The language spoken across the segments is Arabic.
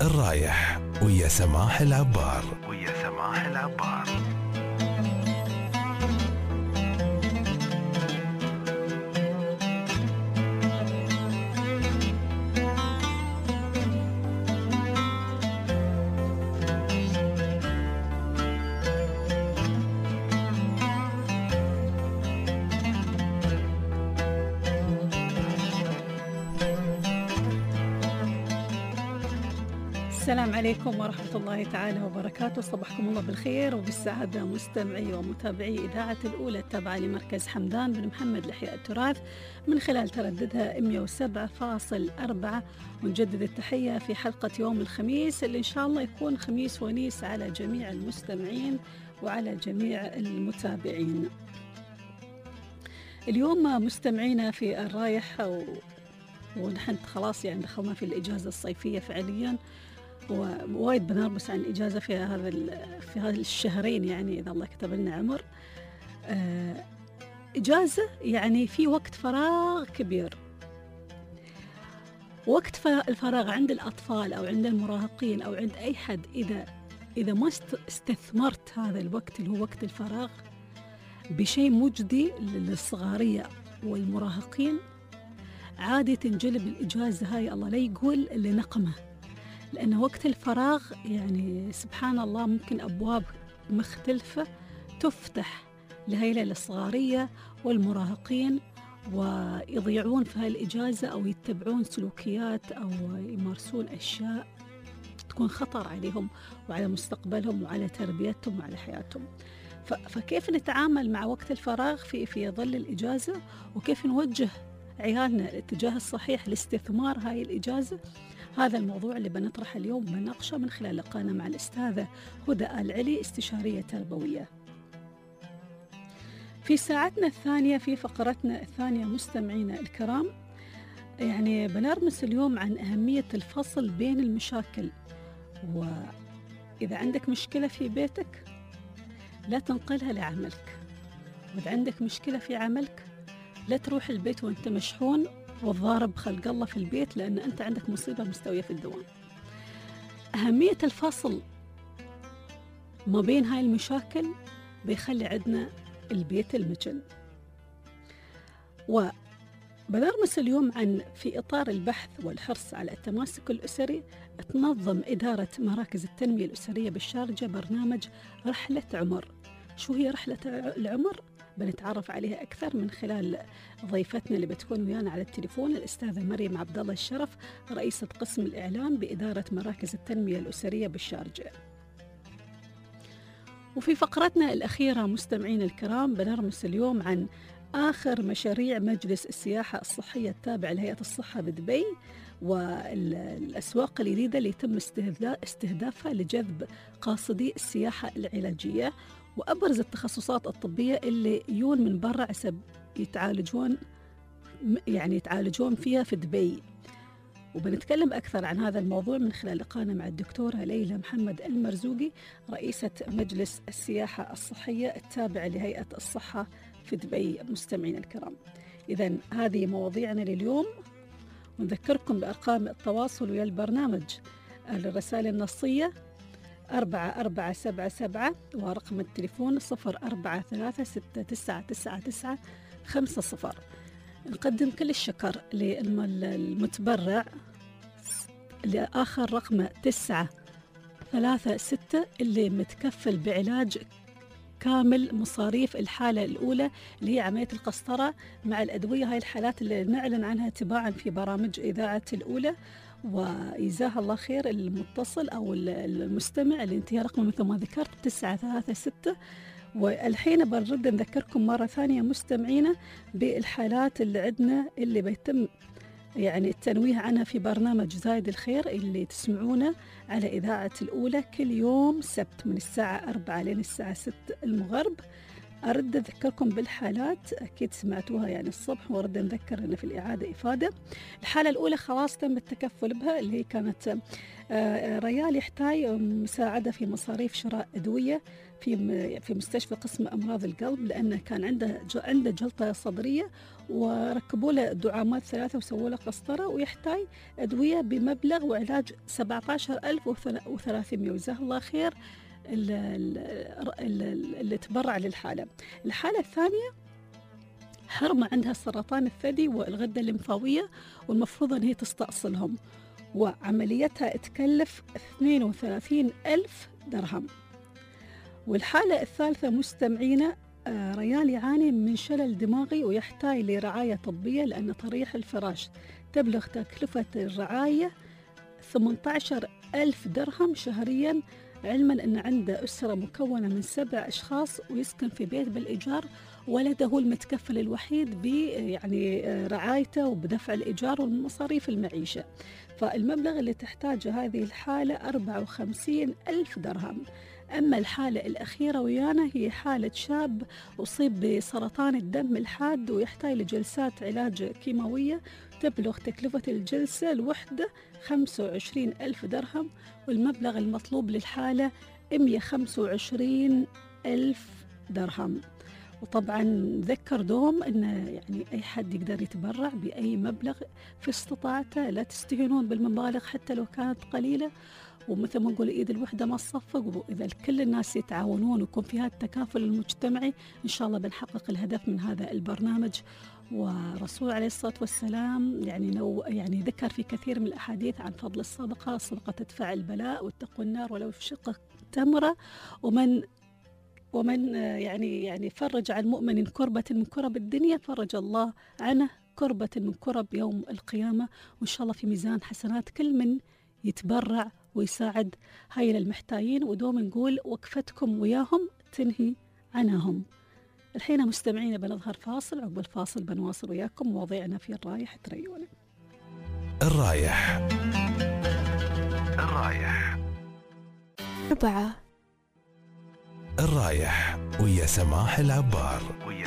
الرايح ويا سماح العبار. السلام عليكم ورحمة الله تعالى وبركاته. صباحكم الله بالخير وبالسعادة مستمعي ومتابعي إذاعة الأولى التابعة لمركز حمدان بن محمد لإحياء التراث من خلال ترددها 107.4. ونجدد التحية في حلقة يوم الخميس اللي إن شاء الله يكون خميس ونيس على جميع المستمعين وعلى جميع المتابعين. اليوم مستمعينا في الرايح ونحن خلاص يعني دخلنا في الإجازة الصيفية فعليا، ووايد بنربس عن الإجازة في هذا الشهرين، يعني إذا الله كتب لنا عمر. إجازة يعني في وقت فراغ كبير. وقت الفراغ عند الأطفال أو عند المراهقين أو عند أي حد، إذا ما استثمرت هذا الوقت اللي هو وقت الفراغ بشيء مجدي للصغارية والمراهقين، عادي تنجلب الإجازة هاي الله لا يقول لنقمة. لأن وقت الفراغ يعني سبحان الله ممكن أبواب مختلفة تفتح لهيلة الصغارية والمراهقين، ويضيعون في هاي الإجازة أو يتبعون سلوكيات أو يمارسون أشياء تكون خطر عليهم وعلى مستقبلهم وعلى تربيتهم وعلى حياتهم. فكيف نتعامل مع وقت الفراغ في ظل الإجازة، وكيف نوجه عيالنا الاتجاه الصحيح لاستثمار هاي الإجازة؟ هذا الموضوع اللي بنطرح اليوم بناقشه من خلال لقاءنا مع الأستاذة هدى آل علي، استشارية تربوية. في ساعتنا الثانية، في فقرتنا الثانية مستمعينا الكرام، يعني بنرمس اليوم عن أهمية الفصل بين المشاكل. وإذا عندك مشكلة في بيتك لا تنقلها لعملك، وإذا عندك مشكلة في عملك لا تروح البيت وانت مشحون والضارب خلق الله في البيت، لأن أنت عندك مصيبة مستوية في الدوام. أهمية الفصل ما بين هاي المشاكل بيخلي عندنا البيت المجن. وبنرمس اليوم عن في إطار البحث والحرص على التماسك الأسري، تنظم إدارة مراكز التنمية الأسرية بالشارجة برنامج رحلة عمر. شو هي رحلة العمر؟ بنتعرف عليها أكثر من خلال ضيفتنا اللي بتكون ويانا على التليفون، الأستاذة مريم عبد الله الشرف، رئيسة قسم الإعلام بإدارة مراكز التنمية الأسرية بالشارجة. وفي فقرتنا الأخيرة مستمعين الكرام بنرمس اليوم عن آخر مشاريع مجلس السياحة الصحية التابع لهيئة الصحة بدبي، والأسواق الجديدة اللي يتم استهدافها لجذب قاصدي السياحة العلاجية، وأبرز التخصصات الطبية اللي يجون من برا عسب يتعالجون فيها في دبي. وبنتكلم أكثر عن هذا الموضوع من خلال لقاءنا مع الدكتورة ليلى محمد المرزوقي، رئيسة مجلس السياحة الصحية التابع لهيئة الصحة في دبي. مستمعين الكرام، إذن هذه مواضيعنا لليوم، ونذكركم بأرقام التواصل ويا البرنامج: الرسائل النصية 4477 ورقم التليفون 0436999950. نقدم كل الشكر للمتبرع اللي آخر رقمه 936 اللي متكفل بعلاج كامل مصاريف الحالة الأولى اللي هي عملية القسطرة مع الأدوية. هاي الحالات اللي نعلن عنها تباعا في برامج إذاعة الأولى. ويجزاه الله خير المتصل أو المستمع اللي انتهى رقمه مثل ما ذكرت 936. والحين بنرد نذكركم مرة ثانية مستمعينا بالحالات اللي عندنا اللي بيتم يعني التنويه عنها في برنامج زايد الخير اللي تسمعونه على إذاعة الأولى كل يوم سبت من الساعة 4 لين الساعة 6 المغرب. أرد أذكركم بالحالات، أكيد سمعتوها يعني الصبح، وأرد نذكر أن في الإعادة إفادة. الحالة الأولى خلاص تم التكفل بها، اللي هي كانت ريال يحتاج مساعدة في مصاريف شراء أدوية في مستشفى قسم أمراض القلب، لأنه كان عنده جلطة صدرية، وركبوا له دعامات 3 وسووا له قسطرة، ويحتاج أدوية بمبلغ وعلاج 17,300. وجزاه الله خير اللي تبرع للحالة. الحالة الثانية حرمة عندها سرطان الثدي والغدة الليمفاوية، والمفروض أن هي تستأصلهم، وعمليتها تكلف 32,000 درهم. والحالة الثالثة مستمعينا ريال يعاني من شلل دماغي ويحتاج لرعاية طبية، لأن طريح الفراش تبلغ تكلفة الرعاية 18,000 درهم شهريا، علما أن عنده أسرة مكونة من 7 أشخاص ويسكن في بيت بالإيجار، ولده هو المتكفل الوحيد يعني رعايته وبدفع الإيجار ومصاريف المعيشة. فالمبلغ اللي تحتاجه هذه الحالة 54,000 درهم. أما الحالة الأخيرة ويانا هي حالة شاب أصيب بسرطان الدم الحاد ويحتاج لجلسات علاج كيماوية، تبلغ تكلفة الجلسة الوحدة 25,000 درهم، والمبلغ المطلوب للحالة 125,000 درهم. وطبعا ذكر دوم أن يعني أي حد يقدر يتبرع بأي مبلغ في استطاعته، لا تستهينون بالمبالغ حتى لو كانت قليلة، ومثل ما نقول إيد الوحدة ما تصفق، وإذا كل الناس يتعاونون ويكون فيها التكافل المجتمعي إن شاء الله بنحقق الهدف من هذا البرنامج. ورسول عليه الصلاة والسلام يعني ذكر في كثير من الأحاديث عن فضل الصدقة. الصدقة تدفع البلاء واتقوا النار ولو في شق تمرة، ومن يعني فرج عن مؤمن كربة من كرب الدنيا فرج الله عنه كربة من كرب يوم القيامة. وإن شاء الله في ميزان حسنات كل من يتبرع ويساعد هاي المحتاجين، ودوم نقول وقفتكم وياهم تنهي عنهم. الحين مستمعين بنظهر فاصل، عقب الفاصل بنواصل وياكم مواضيعنا في الرايح تريونا. الرايح 4. الرايح ويا سماح العبار.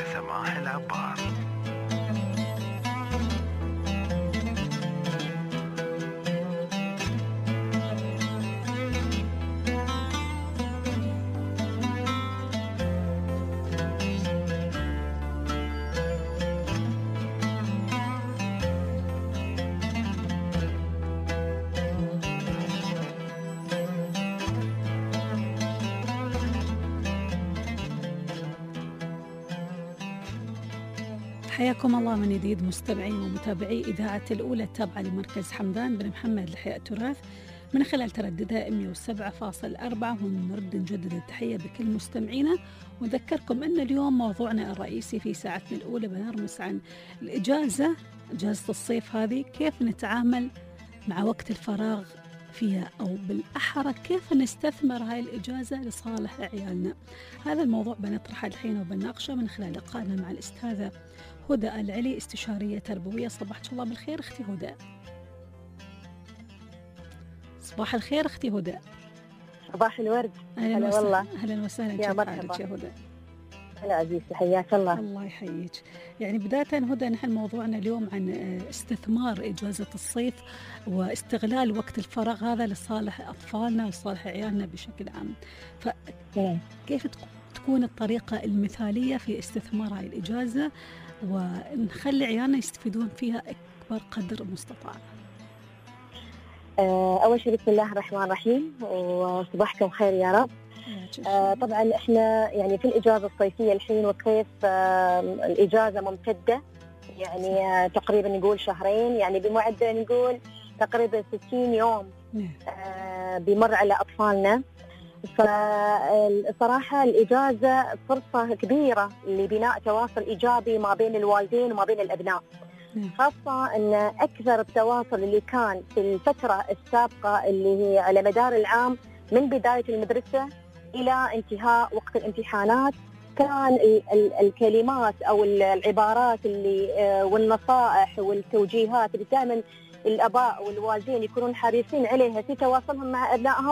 حياكم الله من جديد مستمعين ومتابعي إذاعة الأولى التابعة لمركز حمدان بن محمد لإحياء التراث من خلال ترددها 107.4. ونرد نجدد التحية بكل مستمعينا، ونذكركم أن اليوم موضوعنا الرئيسي في ساعتنا الأولى بنرمس عن إجازة الصيف هذه، كيف نتعامل مع وقت الفراغ فيها، أو بالأحرى كيف نستثمر هاي الإجازة لصالح عيالنا. هذا الموضوع بنطرحه الحين وبنناقشه من خلال لقائنا مع الأستاذة هدى العلي، استشارية تربوية. صباح الله بالخير أختي هدى. صباح الخير أختي هدى. صباح الورد. أهلا والله. أهلا وسهلا، يا كيف مرحبا حالك يا هدى؟ هلا عزيزتي، حياك الله. الله يحييك. يعني بداية هدى، نحن موضوعنا اليوم عن استثمار إجازة الصيف واستغلال وقت الفراغ هذا لصالح أطفالنا وصالح عيالنا بشكل عام. فكيف تكون الطريقة المثالية في استثمار هاي الإجازة ونخلي عيالنا يستفيدون فيها أكبر قدر مستطاع؟ أول شيء بسم الله الرحمن الرحيم، وصباحكم خير يا رب. طبعا احنا يعني في الإجازة الصيفية الحين، وكيف الإجازة ممتدة، يعني تقريبا نقول شهرين، يعني بمعدل نقول تقريبا 60 يوم بمر على أطفالنا. فالصراحة الإجازة فرصة كبيرة لبناء تواصل إيجابي ما بين الوالدين وما بين الأبناء، خاصة أن أكثر التواصل اللي كان في الفترة السابقة اللي هي على مدار العام من بداية المدرسة إلى انتهاء وقت الامتحانات، كان الكلمات أو العبارات اللي والنصائح والتوجيهات اللي دائما الآباء والوالدين يكونون حريصين عليها في تواصلهم مع أبنائهم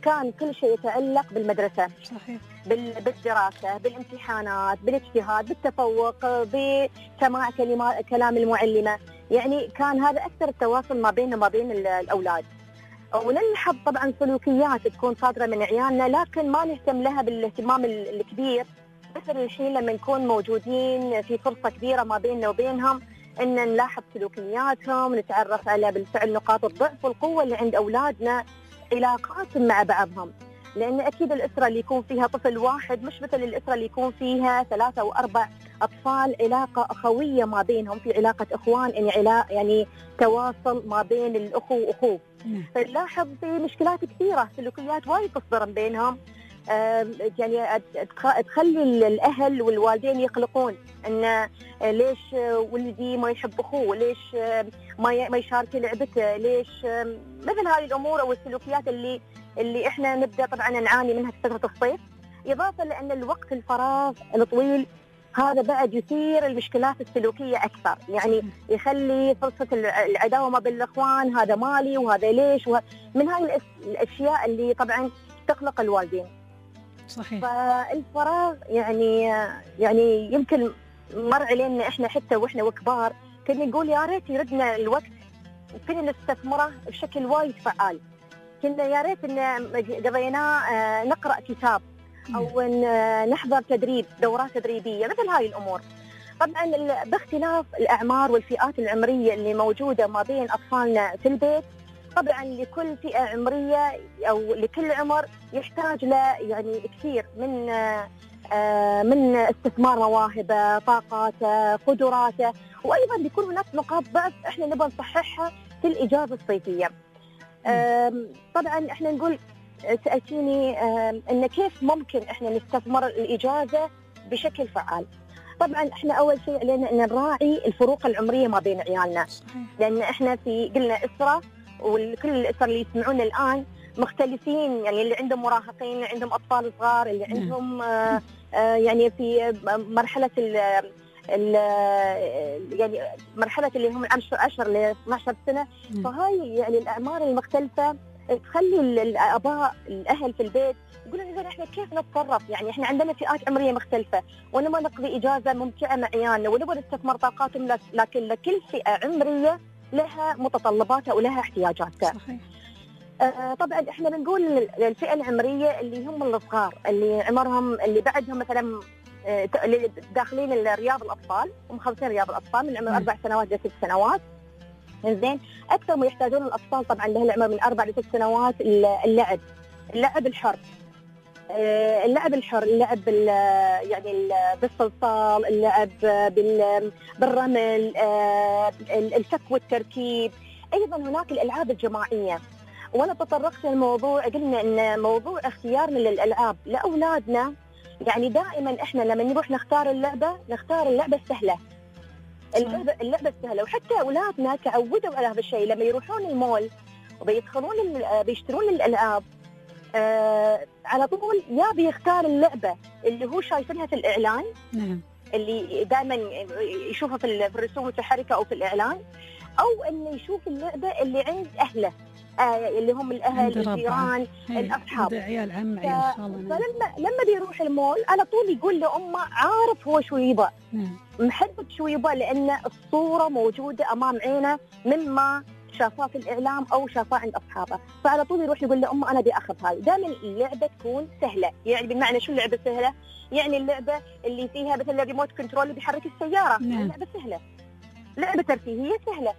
كان كل شيء يتعلق بالمدرسة، صحيح. بالدراسة، بالامتحانات، بالاجتهاد، بالتفوق، بسماع كلام المعلمة. يعني كان هذا أكثر التواصل ما بيننا وما بين الأولاد. ونلحظ طبعا سلوكيات تكون صادرة من عيالنا لكن ما نهتم لها بالاهتمام الكبير، مثل الحين لما نكون موجودين في فرصة كبيرة ما بيننا وبينهم ان نلاحظ سلوكياتهم، نتعرف على بالفعل نقاط الضعف والقوة اللي عند أولادنا، علاقاتهم مع بعضهم. لأن أكيد الأسرة اللي يكون فيها طفل واحد مش مثل الأسرة اللي يكون فيها 3 أو 4 أطفال، علاقة أخوية ما بينهم، في علاقة إخوان، يعني تواصل ما بين الأخو وأخوه. فنلاحظ في مشكلات كثيرة، سلوكيات وايد تصدر بينهم، يعني تخلي الأهل والوالدين يقلقون إن ليش ولدي ما يحب أخوه، ليش ما يشارك لعبته، ليش مثل هذه الأمور أو السلوكيات اللي إحنا نبدأ طبعا نعاني منها في فترة الصيف. إضافة لأن الوقت الفراغ الطويل هذا بعد يثير المشكلات السلوكية أكثر، يعني يخلي فرصة العداوة ما بين الإخوان، هذا مالي وهذا ليش، من هاي الأشياء اللي طبعا تقلق الوالدين. صحيح. فالفراغ يعني يمكن مر علينا إحنا حتى وإحنا وكبار كنا نقول يا ريت يردنا الوقت كنا نستثمره بشكل وايد فعال، كنا يا ريت إن قضيناه نقرأ كتاب أو نحضر تدريب، دورات تدريبية، مثل هاي الأمور. طبعا باختلاف الأعمار والفئات العمرية اللي موجودة ما بين أطفالنا في البيت، طبعا لكل فئة عمرية أو لكل عمر يحتاج له يعني كثير من استثمار مواهبه، طاقاته، قدراته، وأيضا بيكون هناك نقاط ضعف إحنا نبغى نصححها في الإجازة الصيفية. طبعا إحنا نقول سألتيني إن كيف ممكن إحنا نستثمر الإجازة بشكل فعال. طبعا إحنا أول شيء علينا أن نراعي الفروق العمرية ما بين عيالنا، لأن إحنا قلنا أسرة، وكل الأسر اللي يسمعون الآن مختلفين، يعني اللي عندهم مراهقين، اللي عندهم أطفال صغار، اللي عندهم يعني في مرحلة يعني مرحلة اللي هم 10 ل 12 سنة. فهاي يعني الأعمار المختلفة تخلي الآباء الأهل في البيت يقولون إذا إحنا كيف نتصرف، يعني إحنا عندنا فئات عمرية مختلفة ونبغى نقضي إجازة ممتعة مع عيالنا ونبغى نستثمر طاقاتهم، لكن لكل فئة عمرية لها متطلباتها ولها احتياجاتها. صحيح. طبعا إحنا بنقول الفئة العمرية اللي هم الصغار، اللي عمرهم اللي بعدهم مثلا اللي داخلين رياض الأطفال، ومخلصين رياض الأطفال من عمر 4 سنوات ل 6 سنوات. زين، أكثر ما يحتاجون الأطفال طبعا له العمر من 4 ل 6 سنوات اللعب الحر، اللعب يعني بالصلصال، اللعب بالرمل، الفك والتركيب. أيضا هناك الألعاب الجماعية، وأنا تطرقت للموضوع، قلنا أن موضوع اختيارنا للألعاب لأولادنا، يعني دائما إحنا لما نروح نختار اللعبة السهلة، اللعبة السهلة. وحتى أولادنا تعودوا على هذا الشيء، لما يروحون المول وبيدخلون بيشترون الألعاب على طول بيختار اللعبة اللي هو شايفينها في الإعلان. نعم. اللي دائما يشوفها في الرسوم المتحركة أو في الإعلان، أو إنه يشوف اللعبة اللي عند أهله، اللي هم الأهل، الجيران، الأصحاب، عيال عم، عيال خالة. فلما بيروح المول على طول يقول لأمه عارف هو شو يبغى، محدد شو يبغى، لأن الصورة موجودة أمام عينه مما شافاه في الإعلام أو شافاه عند أصحابه، فعلى طول يروح يقول لأمه أنا بأخذ هاي. دائما اللعبة تكون سهلة، يعني بمعنى شو اللعبة سهلة؟ يعني اللعبة اللي فيها مثل الريموت كنترول اللي بيحرك السيارة، اللعبة سهلة، لعبة ترفيهية سهلة.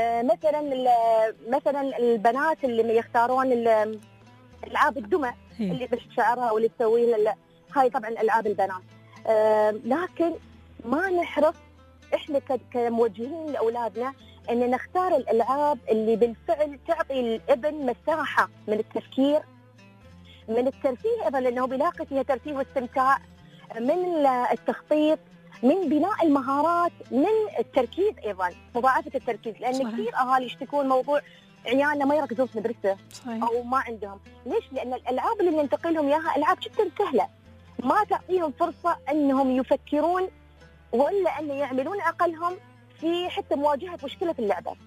مثلا البنات اللي يختارون الألعاب الدمى اللي بشعرها واللي تسويها، هاي طبعا ألعاب البنات. لكن ما نحرص إحنا كموجهين لأولادنا أن نختار الألعاب اللي بالفعل تعطي الابن مساحة من التفكير، من الترفيه أيضا، لأنه بيلاقي فيها ترفيه واستمتاع، من التخطيط، من بناء المهارات، من التركيز أيضا، مضاعفة التركيز. لأن كثير أهالي يشتكون موضوع عيالنا ما يركزون في المدرسة أو ما عندهم. ليش؟ لأن الألعاب اللي ننتقل لهم إياها ألعاب جدا سهلة، ما تعطيهم فرصة أنهم يفكرون ولا أن يعملون عقلهم في حتى مواجهة مشكلة في اللعبة.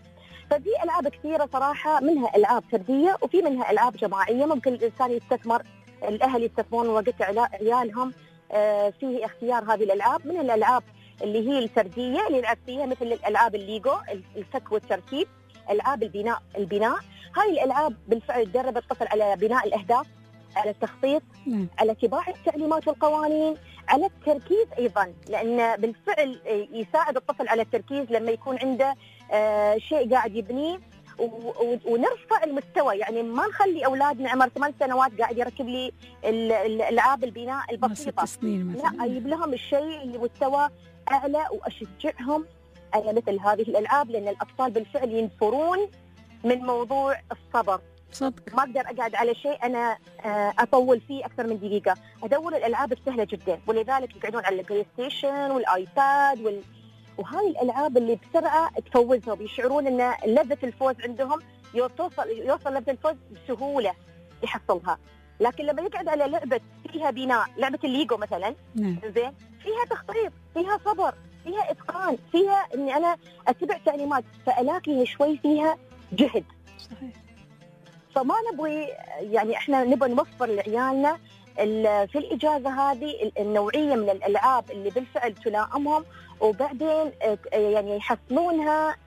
فدي ألعاب كثيرة صراحة، منها ألعاب فردية وفي منها ألعاب جماعية. ممكن الإنسان يستثمر، الأهل يستثمرون وقت عيالهم في اختيار هذه الألعاب. من الألعاب اللي هي الفردية اللي يلعب فيها مثل الألعاب الليجو، الفك والتركيب، ألعاب البناء. هاي الألعاب بالفعل تدرب الطفل على بناء الأهداف، على التخطيط، على اتباع التعليمات والقوانين، على التركيز أيضا، لأن بالفعل يساعد الطفل على التركيز لما يكون عنده شيء قاعد يبنيه، ونرفع المستوى. يعني ما نخلي أولادنا عمر 8 سنوات قاعد يركب لي الألعاب البناء البسيطة، 6 سنين مثلا. لا، أجيب لهم الشيء اللي مستوى أعلى وأشجعهم على مثل هذه الألعاب، لأن الأطفال بالفعل ينفرون من موضوع الصبر. صدق. ما أقدر أقعد على شيء أنا أطول فيه أكثر من دقيقة. أدور الألعاب السهلة جدا، ولذلك يقعدون على البلاي ستيشن والآيباد وهذه الألعاب اللي بسرعة تفوزهم، يشعرون أن لذة الفوز عندهم يوصل لذة الفوز بسهولة يحصلها. لكن لما يقعد على لعبة فيها بناء، لعبة الليجو مثلا، زين، فيها تخطيط، فيها صبر، فيها إتقان، فيها أني أنا أتبع تعليمات، فألاقيها شوي فيها جهد. صحيح. فما نبغي، يعني احنا نبغى نوفر لعيالنا في الإجازة هذه النوعية من الألعاب اللي بالفعل تلائمهم، وبعدين يعني يحصلونها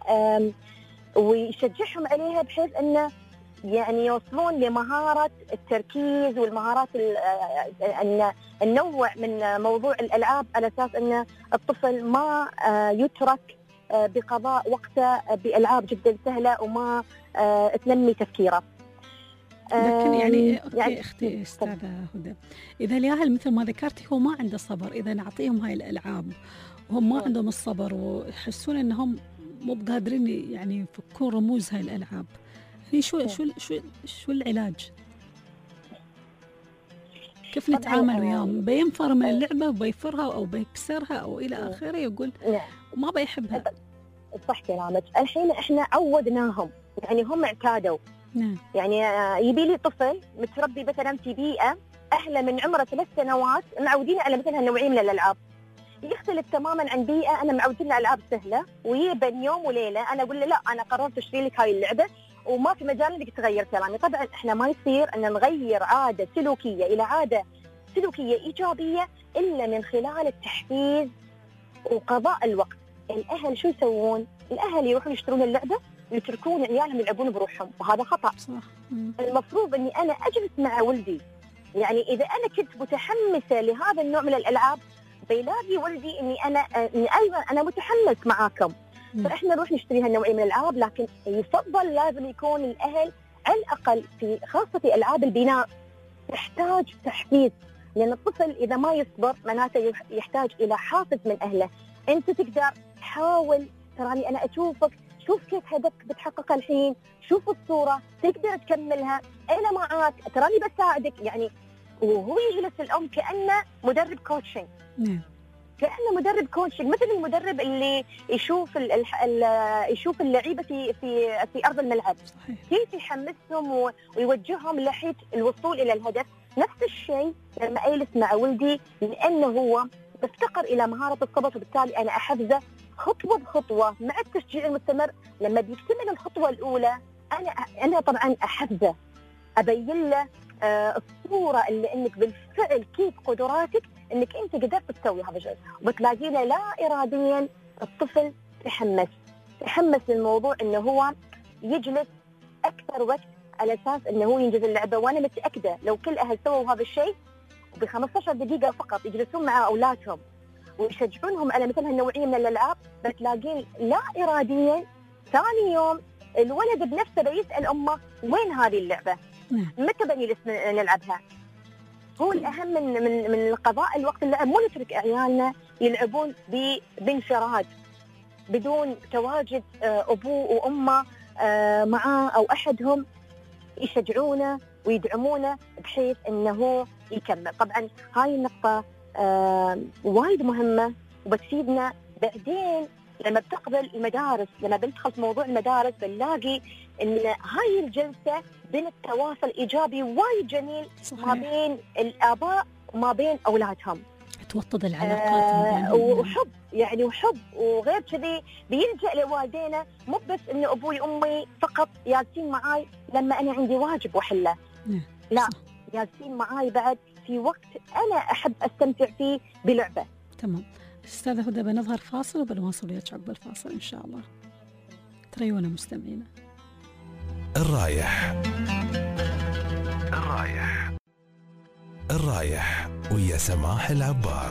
ويشجعهم عليها، بحيث انه يعني يوصلون لمهارة التركيز والمهارات ان النوع من موضوع الألعاب، على اساس ان الطفل ما يترك بقضاء وقته بألعاب جدا سهلة وما تنمي تفكيره. لكن يعني اختي استاذه هدى، اذا الياهل مثل ما ذكرتي هو ما عنده صبر، اذا نعطيهم هاي الالعاب وهم ما عندهم الصبر ويحسون انهم مو قادرين يعني يفكون رموز هاي الالعاب، يعني شو العلاج؟ كيف نتعامل وياهم؟ بينفر من اللعبه وبيفرها او بيكسرها او الى اخره، يقول وما بيحبها. صح كلامك. الحين احنا عودناهم، يعني هم اعتادوا. يعني يبي لي طفل متربي مثلا في بيئة أهله من عمره 3 سنوات معودين على مثل هالنوعية من الألعاب، يختلف تماما عن بيئة أنا معودين على ألعاب سهلة، ويبن يوم وليلة أنا أقول له لا، أنا قررت أشتري لك هاي اللعبة وما في مجال إنك تغير كلامي. طبعا إحنا ما يصير أن نغير عادة سلوكية إلى عادة سلوكية إيجابية إلا من خلال التحفيز وقضاء الوقت. الأهل شو يسوون؟ الأهل يروحون يشترون اللعبة يتركون عيالهم يلعبون بروحهم، وهذا خطأ. صح. المفروض أني أنا أجلس مع ولدي، يعني إذا أنا كنت متحمسة لهذا النوع من الألعاب بيلاقي ولدي إني أيضا أنا متحمس معاكم، فإحنا نروح نشتري هالنوعية من الألعاب. لكن يفضل لازم يكون الأهل على الأقل في خاصة في ألعاب البناء تحتاج تحفيز، لأن الطفل إذا ما يصبر معناته يحتاج إلى حافز من أهله. أنت تقدر، حاول، تراني أنا أشوفك، شوف كيف هدفك بتحققه الحين، شوف الصورة تقدر تكملها، أنا معاك، تراني بساعدك. يعني وهو يجلس الأم كأنه مدرب كوتشنج، كأنه مدرب كوتشنج، مثل المدرب اللي يشوف اللعيبة في أرض الملعب، كيف يحمسهم ويوجههم لحيث الوصول إلى الهدف. نفس الشيء لما أجلس مع ولدي، لأنه هو بفتقر إلى مهارة الصبر، وبالتالي أنا أحفزه خطوة بخطوة مع التشجيع المستمر. لما بيكتمل الخطوة الأولى أنا طبعا أحفزه، أبين له الصورة اللي أنك بالفعل كيف قدراتك أنك أنت قدرت تسوي هذا الشيء، وبتلاقينا لا إراديا الطفل تحمس للموضوع، أنه هو يجلس أكثر وقت على أساس أنه هو ينجز اللعبة. وأنا متأكدة لو كل أهل سووا هذا الشيء ب15 دقيقة فقط يجلسون مع أولادهم ويشجعونهم على مثل هالنوعية من الألعاب، بتلاقين لا إراديا ثاني يوم الولد بنفسه بيسأل أمه وين هذه اللعبة؟ متى بنجلس نلعبها؟ هو الأهم من قضاء الوقت اللعب، مو نترك عيالنا يلعبون بانفراد بدون تواجد أبوه وأمه معاه أو أحدهم يشجعونه ويدعمونه بحيث أنه يكمل. طبعا هاي النقطة وايد مهمة وبتفيدنا بعدين لما بتقبل المدارس. لما بندخل في موضوع المدارس بنلاقي ان هاي الجلسة بين التواصل ايجابي وايد جميل. صحيح. ما بين الاباء وما بين اولادهم. توطد العلاقات وحب يعني وحب. وغير كذي بيلجأ لوالدينا، مو بس إنه أبوي وأمي فقط جالسين معاي لما أنا عندي واجب وحله، لا جالسين معاي بعد في وقت أنا أحب أستمتع فيه بلعبة. تمام. أستاذة هدى، بنظهر فاصل وبنواصل وياك عقب الفاصل إن شاء الله. تريونا مستمعينا. الرايح الرايح الرايح ويا سماح العبار.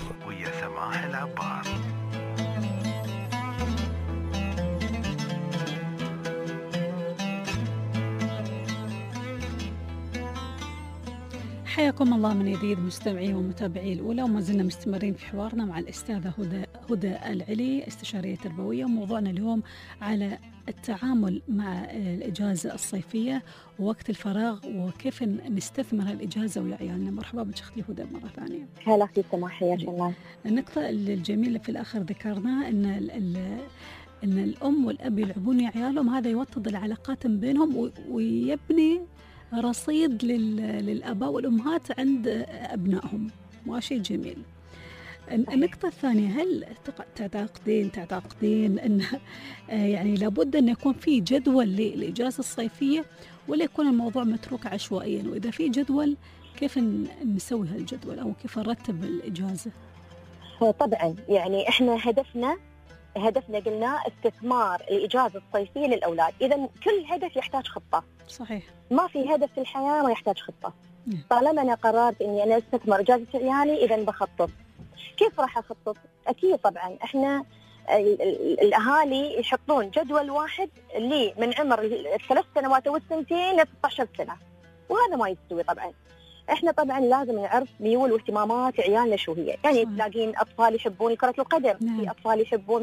حياكم الله من جديد مستمعي ومتابعي الأولى، وما زلنا مستمرين في حوارنا مع الأستاذة هدى العلي، استشارية تربوية، وموضوعنا اليوم على التعامل مع الإجازة الصيفية ووقت الفراغ وكيف نستثمر الإجازة ويا عيالنا. مرحبا بك أختي هدى مرة ثانية. هلا في سماح، يا جمال. النقطة الجميلة في الآخر ذكرنا أن الأم والأب يلعبون ويا عيالهم، هذا يوطد العلاقات بينهم ويبني رصيد للآباء والأمهات عند أبنائهم، وشيء جميل. النقطة الثانية، هل تعتقدين أن يعني لابد أن يكون في جدول للإجازة الصيفية، ولا يكون الموضوع متروك عشوائيا؟ وإذا في جدول كيف نسوي هالجدول أو كيف نرتب الإجازة؟ طبعا يعني إحنا هدفنا قلنا استثمار الإجازة الصيفية للأولاد. إذا كل هدف يحتاج خطة. صحيح. ما في هدف في الحياة ما يحتاج خطة. طالما أنا قررت إني أنا استثمر إجازة عيالي، إذا بخطط. كيف راح أخطط؟ أكيد طبعا إحنا الأهالي يحطون جدول واحد اللي من عمر 3 سنوات أو 2 ل 16 سنة، وهذا ما يستوي طبعا. احنا طبعا لازم نعرف ميول واهتمامات عيالنا شو هي. يعني تلاقين اطفال يحبون كرة القدم، في اطفال يحبون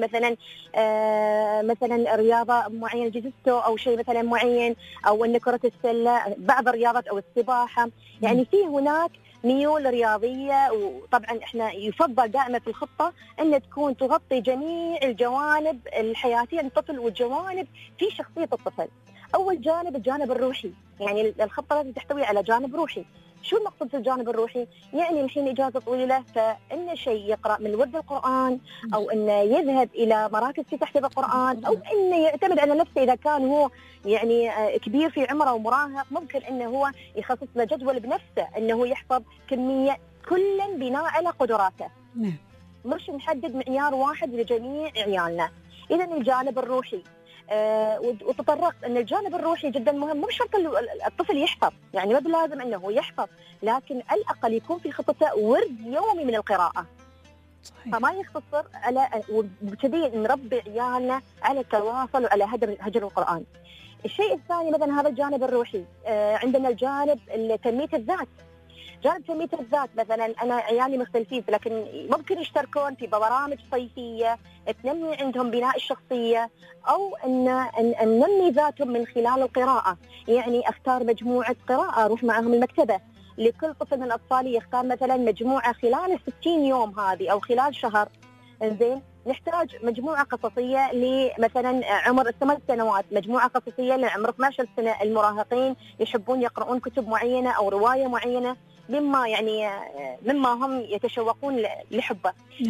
مثلا رياضة معينة جيجيتسو او شيء مثلا معين، او ان كرة السلة، بعض الرياضات او السباحة. يعني في هناك ميول رياضية، وطبعا احنا يفضل دائما في الخطة ان تكون تغطي جميع الجوانب الحياتية للطفل والجوانب في شخصية الطفل. اول جانب الجانب الروحي، يعني الخطة لازم تحتوي على جانب روحي. شو المقصود في الجانب الروحي؟ يعني الحين إجازة طويلة، فإن شيء يقرأ من ورد القرآن، أو إنه يذهب إلى مراكز في تحفيظ القرآن، أو إنه يعتمد على نفسه إذا كان هو يعني كبير في عمره ومراهق، ممكن إنه هو يخصص له جدول بنفسه إنه يحفظ كمية، كلا بناء على قدراته. مش نحدد معيار واحد لجميع عيالنا. إذا الجانب الروحي، وتطرقت أن الجانب الروحي جدا مهم. مو شرط الطفل يحفظ، يعني ما بلازم أنه يحفظ، لكن على الأقل يكون في خطته ورد يومي من القراءة. صحيح. فما يختصر على، وبكذي نربي عيالنا على التواصل وعلى هجر القرآن. الشيء الثاني مثلا هذا الجانب الروحي. عندنا الجانب تنمية الذات. جانب تنمية الذات مثلا أنا عيالي مختلفين، لكن ممكن يشتركون في برامج صيفية تنمي عندهم بناء الشخصية، أو أن ننمي ذاتهم من خلال القراءة. يعني أختار مجموعة قراءة أروح معهم المكتبة. لكل طفل من الأطفال يختار مثلا مجموعة خلال 60 يوم هذه أو خلال شهر. إنزين نحتاج مجموعة قصصية لمثلا عمر 8 سنوات، مجموعة قصصية لعمر 12 سنة. المراهقين يحبون يقرؤون كتب معينة أو رواية معينة، مما هم يتشوقون لحبه.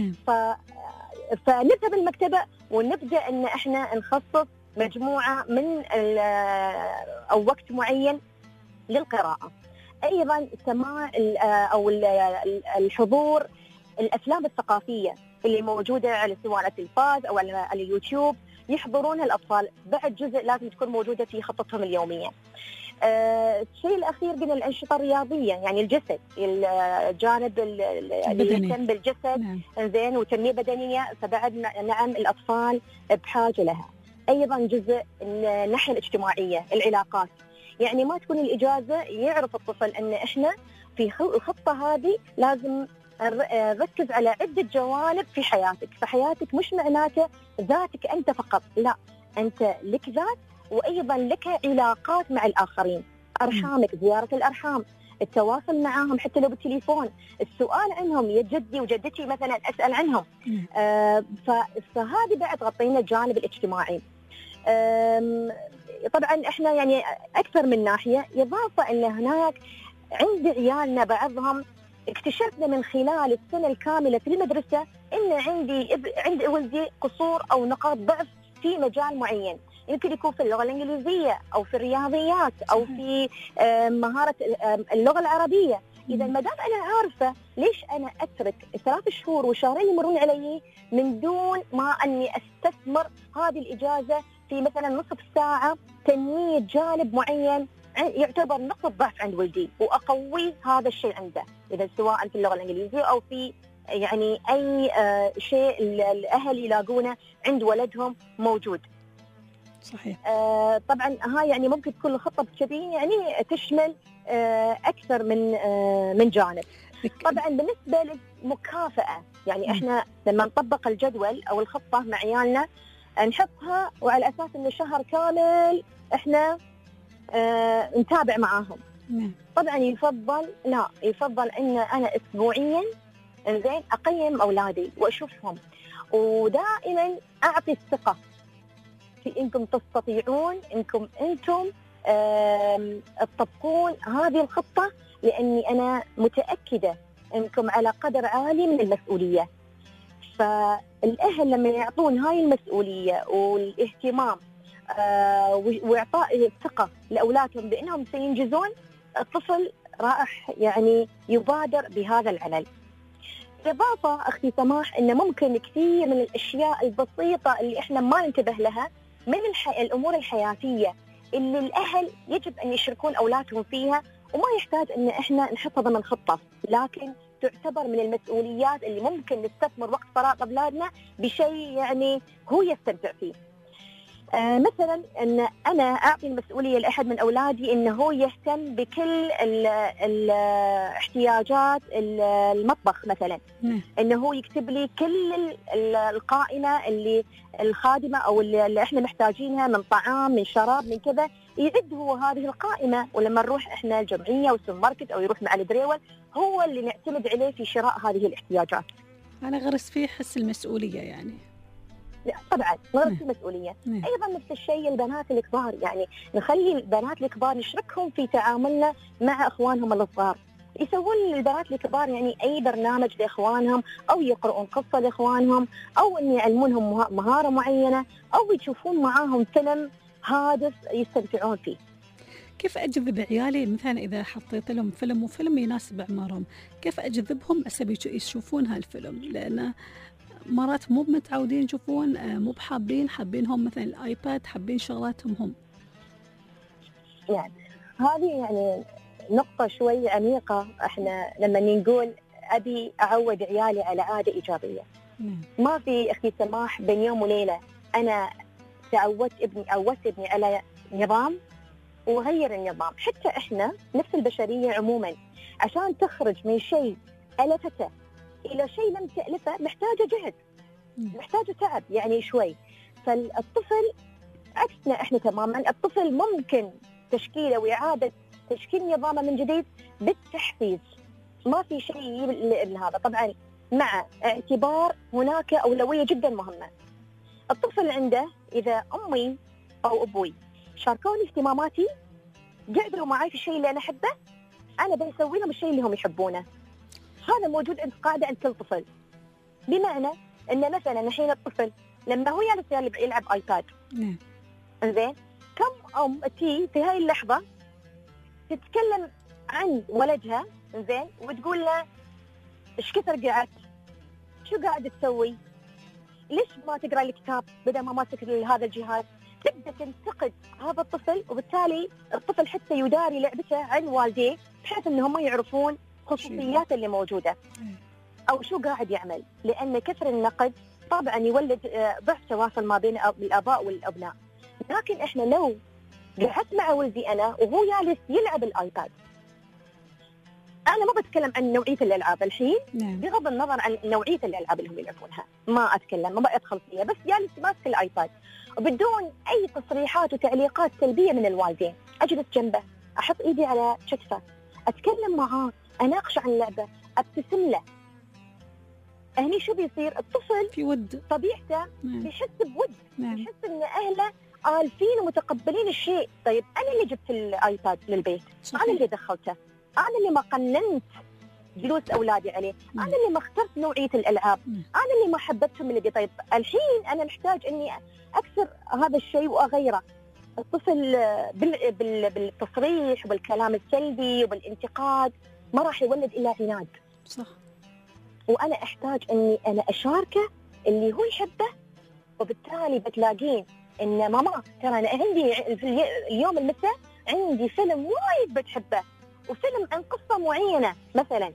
فنذهب المكتبة ونبدأ أن احنا نخصص مجموعة من أو وقت معين للقراءة. أيضا سماع أو الحضور الأفلام الثقافية اللي موجودة على سواء التلفاز أو على اليوتيوب، يحضرونها الأطفال، بعد جزء لازم تكون موجودة في خطتهم اليومية. الشيء الأخير قلنا الأنشطة الرياضية، يعني الجسد، الجانب اللي يهتم بالجسد. زين، وتنمية بدنية، فبعد نعم الأطفال بحاجة لها. أيضا جزء الناحية الاجتماعية، العلاقات. يعني ما تكون الإجازة يعرف الطفل أن إحنا في الخطة هذه لازم ركز على عدة جوانب في حياتك. فحياتك مش معناته ذاتك أنت فقط، لا، أنت لك ذات، وأيضا لك علاقات مع الآخرين، أرحامك، زيارة الأرحام، التواصل معهم حتى لو بالتليفون، السؤال عنهم، يا جدي وجدتي مثلا أسأل عنهم. فهذه بعد غطينا الجانب الاجتماعي. طبعا احنا يعني أكثر من ناحية، إضافة أن هناك عند عيالنا بعضهم اكتشفنا من خلال السنة الكاملة في المدرسة إن عند ولدي قصور أو نقاط ضعف في مجال معين، يمكن يكون في اللغة الإنجليزية أو في الرياضيات أو في مهارة اللغة العربية. إذا ما دام أنا عارفة، ليش أنا أترك 3 شهور وشهرين يمرون علي من دون ما أني أستثمر هذه الإجازة في مثلا نصف ساعة تنمية جانب معين يعتبر نقطة ضعف عند ولدي، وأقوي هذا الشيء عنده، إذا سواء في اللغة الإنجليزية أو في يعني أي شيء الأهل يلاقونه عند ولدهم موجود. صحيح. طبعا هاي يعني ممكن تكون الخطة كذي يعني تشمل أكثر من جانب. طبعا بالنسبة للمكافأة، يعني إحنا لما نطبق الجدول أو الخطة مع عيالنا نحطها وعلى أساس إنه شهر كامل إحنا نتابع معاهم. طبعا يفضل إن أنا أسبوعيا إنزين أقيم أولادي وأشوفهم، ودائما أعطي الثقة في إنكم تستطيعون إنكم أنتم تطبقون هذه الخطة، لأني أنا متأكدة إنكم على قدر عالي من المسؤولية. فالأهل لما يعطون هاي المسؤولية والاهتمام وإعطاء الثقة لأولادهم بأنهم سينجزون، الطفل راح يعني يبادر بهذا العمل. إضافة أختي سماح إن ممكن كثير من الأشياء البسيطة اللي إحنا ما ننتبه لها من الأمور الحياتية اللي الأهل يجب أن يشاركون أولادهم فيها، وما يحتاج أن إحنا نحطها ضمن خطة، لكن تعتبر من المسؤوليات اللي ممكن نستثمر وقت فراغ أولادنا بشيء يعني هو يستمتع فيه. مثلا أن أنا أعطي المسؤولية لأحد من أولادي أنه هو يهتم بكل الاحتياجات المطبخ، مثلا أنه هو يكتب لي كل القائمة اللي الخادمة أو اللي إحنا محتاجينها من طعام من شراب من كذا، يعد هو هذه القائمة، ولما نروح إحنا الجمعية والسوبر ماركت أو يروح مع الدريول هو اللي نعتمد عليه في شراء هذه الاحتياجات. أنا غرس فيه حس المسؤولية يعني. طبعا غرس المسؤولية. أيضا نفس الشيء البنات الكبار، يعني نخلي البنات الكبار نشركهم في تعاملنا مع إخوانهم الصغار، يسوون البنات الكبار يعني أي برنامج لإخوانهم، أو يقرؤون قصة لإخوانهم، أو أن يعلمونهم مهارة معينة، أو يشوفون معاهم فيلم هادف يستمتعون فيه. كيف أجذب عيالي مثلا إذا حطيت لهم فيلم وفيلم يناسب أعمارهم، كيف أجذبهم أسبي يشوفون هالفيلم؟ لأن مرات مو متعودين يشوفون، مو حابينهم مثلا الآيباد، حابين شغلاتهم هم. يعني هذه يعني نقطة شوي عميقة. احنا لما نقول أبي أعود عيالي على عادة إيجابية، ما في أختي سماح بين يوم وليلة أنا عودت ابني على نظام وغير النظام. حتى احنا نفس البشرية عموما عشان تخرج من شيء ألفته إلى شيء لم تألفه محتاجة جهد، محتاجة تعب يعني شوي. فالطفل عكسنا احنا تماما، الطفل ممكن تشكيله وإعادة تشكيل نظامه من جديد بالتحفيز، ما في شيء لهذا. طبعا مع اعتبار هناك أولوية جدا مهمة. الطفل عنده إذا أمي أو أبوي شاركوني اهتماماتي، قعدوا معي في الشيء اللي أنا أحبه، أنا بسوي لهم الشيء اللي هم يحبونه. هذا موجود عند قاعدة عند كل طفل، بمعنى أن مثلا الحين الطفل لما هو يلعب آيباد، إنزين كم أم تي في هاي اللحظة تتكلم عن ولدها، إنزين، وتقول له إيش كثر قعدت، شو قاعد تسوي، ليش ما تقرأ الكتاب بدل ما ماسك هذا الجهاز. تبدأ تنتقد هذا الطفل، وبالتالي الطفل حتى يداري لعبته عن والديه بحيث أنهم ما يعرفون خصوصيات اللي موجودة أو شو قاعد يعمل. لأن كثر النقد طبعا يولد ضعف تواصل ما بين الآباء والأبناء. لكن إحنا لو قعدت مع ولدي أنا وهو جالس يلعب الآيباد، أنا ما بتكلم عن نوعية الألعاب الحين، بغض النظر عن نوعية الألعاب اللي هم يلعبونها، ما أتكلم، ما أدخل فيها، بس جالس ماسك الآيباد وبدون أي تصريحات وتعليقات سلبية من الوالدين، أجلس جنبه، أحط إيدي على كتفه، أتكلم معاه، أناقش عن اللعبة، أبتسم له. هني شو بيصير؟ الطفل في ود طبيعته بيحس بود، بيحس إن أهله آلفين ومتقبلين الشيء. طيب أنا اللي جبت الآيباد للبيت، أنا اللي دخلته، أنا اللي ما قننت جلوس أولادي عليه، أنا اللي ما اخترت نوعية الألعاب، أنا اللي ما حببتهم اللي طيب الحين أنا محتاج إني أكسر هذا الشيء وأغيره. الطفل بالتصريح وبالكلام السلبي وبالانتقاد ما راح يولد إلا عناد. صح. وأنا أحتاج إني أنا أشاركه اللي هو يحبه، وبالتالي بتلاقين إن ماما ترى أنا عندي اليوم المساء عندي فيلم وايد بتحبه وفيلم عن قصة معينة مثلا.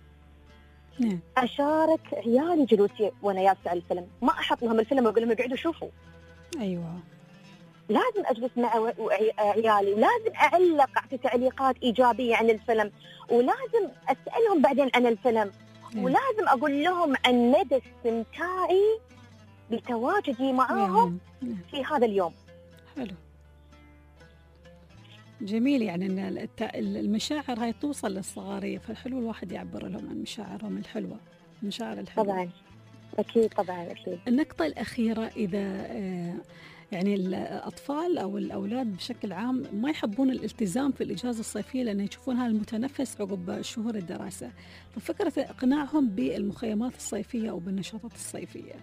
أشارك عيالي جلوسي وأنا ياسع الفيلم، ما أحط لهم الفيلم وأقول لهم اقعدوا شوفوا. أيوة. لازم أجلس مع عيالي، ولازم أعطي تعليقات إيجابية عن الفيلم، ولازم أسألهم بعدين عن الفيلم، ولازم أقول لهم عن مدى استمتاعي بتواجدي معاهم في هذا اليوم. حلو، جميل. يعني أن المشاعر هاي توصل للصغارية، فالحلو الواحد يعبر لهم عن مشاعرهم الحلوة، المشاعر الحلوة. طبعا أكيد، طبعا أكيد. النقطة الأخيرة، إذا يعني الأطفال أو الأولاد بشكل عام ما يحبون الالتزام في الإجازة الصيفية لأنه يشوفونها المتنفس عقب شهور الدراسة، ففكرة إقناعهم بالمخيمات الصيفية أو بالنشاطات الصيفية.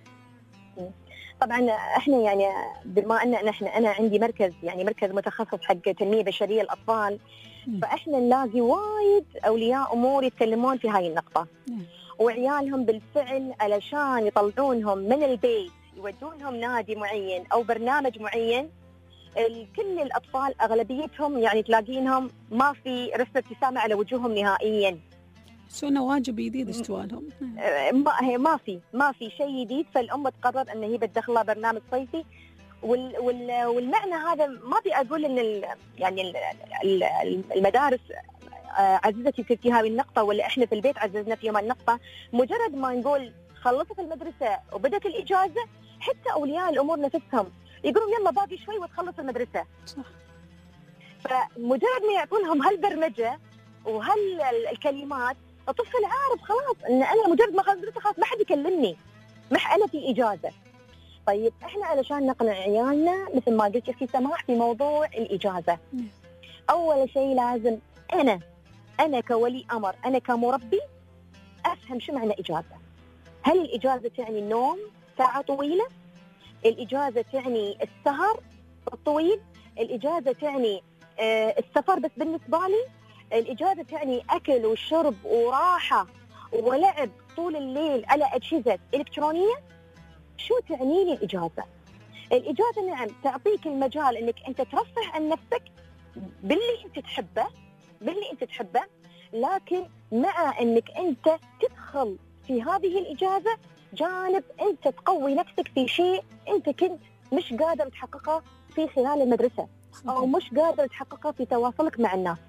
طبعا احنا يعني بما ان انا عندي مركز متخصص حق تنمية بشرية الأطفال، فاحنا نلاقي وايد أولياء أمور يتكلمون في هاي النقطة، وعيالهم بالفعل علشان يطلعونهم من البيت يودونهم نادي معين أو برنامج معين، كل الأطفال أغلبيتهم يعني تلاقينهم ما في رسمة ابتسامة على وجوههم نهائيا. سنة واجب جديد استوالهم. ما في شيء جديد، فالأم تقرر أن هي بتدخلها برنامج صيفي، والمعنى هذا ما بيقول إن يعني المدارس عززت في هذه النقطة، ولا إحنا في البيت عززنا في يوم النقطة. مجرد ما نقول خلصت المدرسة وبدت الإجازة، حتى أولياء الأمور نفسهم يقولون يلا باقي شوي وتخلص المدرسة. صح. فمجرد ما يعطونهم هالبرمجة وهالكلمات، الطفل عارف خلاص ان انا مجرد ما خلصت خلاص ما حد يكلمني، انا في اجازه. طيب احنا علشان نقنع عيالنا مثل ما قلت اختي سماح في موضوع الاجازه، اول شيء لازم انا كولي امر، انا كمربي افهم شو معنى اجازه. هل الاجازه تعني النوم ساعه طويله؟ الاجازه تعني السهر الطويل؟ الاجازه تعني السفر بس بالنسبه لي؟ الإجازة تعني أكل وشرب وراحة ولعب طول الليل على أجهزة إلكترونية؟ شو تعني لي الإجازة؟ الإجازة نعم تعطيك المجال أنك أنت ترفه عن نفسك باللي أنت تحبه، لكن مع أنك أنت تدخل في هذه الإجازة جانب أنت تقوي نفسك في شيء أنت كنت مش قادر تحققه في خلال المدرسة، أو مش قادر تحققه في تواصلك مع الناس.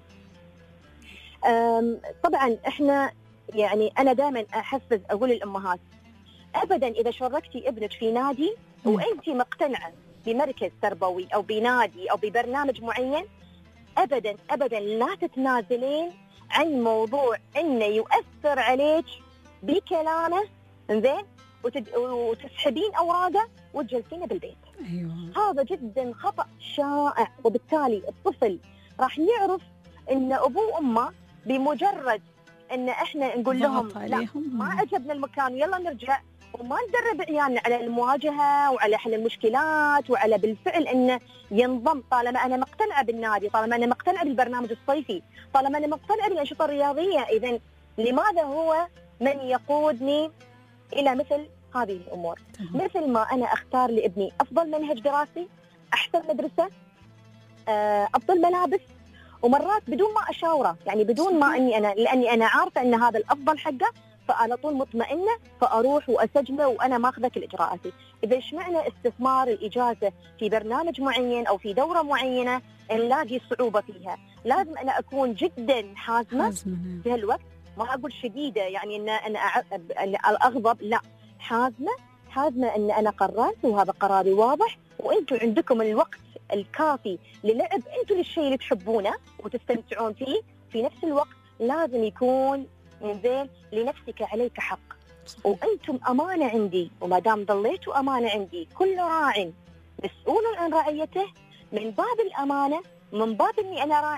طبعا احنا يعني انا دائما احفز اقول للامهات ابدا اذا شاركتي ابنك في نادي وانت مقتنعه بمركز تربوي او بنادي او ببرنامج معين، ابدا ابدا لا تتنازلين عن موضوع انه يؤثر عليك بكلامه، زين، وتسحبين اوراقه وتجلسينه بالبيت. ايوه هذا جدا خطا شائع، وبالتالي الطفل راح يعرف ان ابوه وامه بمجرد ان احنا نقول لهم لا ما عجبنا المكان يلا نرجع، وما ندرب عيالنا على المواجهه وعلى حل المشكلات وعلى بالفعل انه ينضم. طالما انا مقتنعه بالنادي، طالما انا مقتنعه بالبرنامج الصيفي، طالما انا مقتنعه بالانشطه الرياضيه، اذا لماذا هو من يقودني الى مثل هذه الامور؟ مثل ما انا اختار لابني افضل منهج دراسي، احسن مدرسه، افضل ملابس، ومرات بدون ما أشاوره، يعني بدون ما لأني أنا عارفة أن هذا الأفضل حقه، فعلى طول مطمئنة فأروح وأسجله وأنا ماخذة كل إجراءاتي. إذا إيش معنى استثمار الإجازة في برنامج معين أو في دورة معينة نلاقي صعوبة فيها؟ لازم أنا أكون جدا حازمة في هالوقت، ما أقول شديدة يعني أن أنا أغضب، لا، حازمة أن أنا قررت وهذا قراري واضح، وأنتم عندكم الوقت الكافي للعب انتم للشيء اللي تحبونه وتستمتعون فيه. في نفس الوقت لازم يكون زين لنفسك عليك حق، وانتم امانه عندي، وما دام ضليتوا امانه عندي، كل راع مسؤول عن رعيته، من باب الامانه، من باب اني انا راعيه،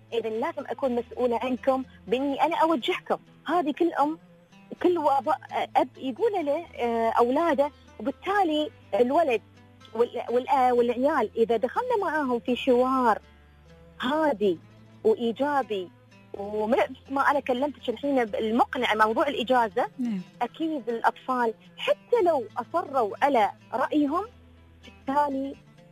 إذا لازم أكون مسؤولة عنكم بإني أنا أوجهكم. هذه كل كل أب يقول له أولاده، وبالتالي الولد والعيال إذا دخلنا معاهم في حوار هادي وإيجابي ومثل ما أنا كلمتك الحين المقنع موضوع الإجازة، أكيد الأطفال حتى لو أصروا على رأيهم بالتالي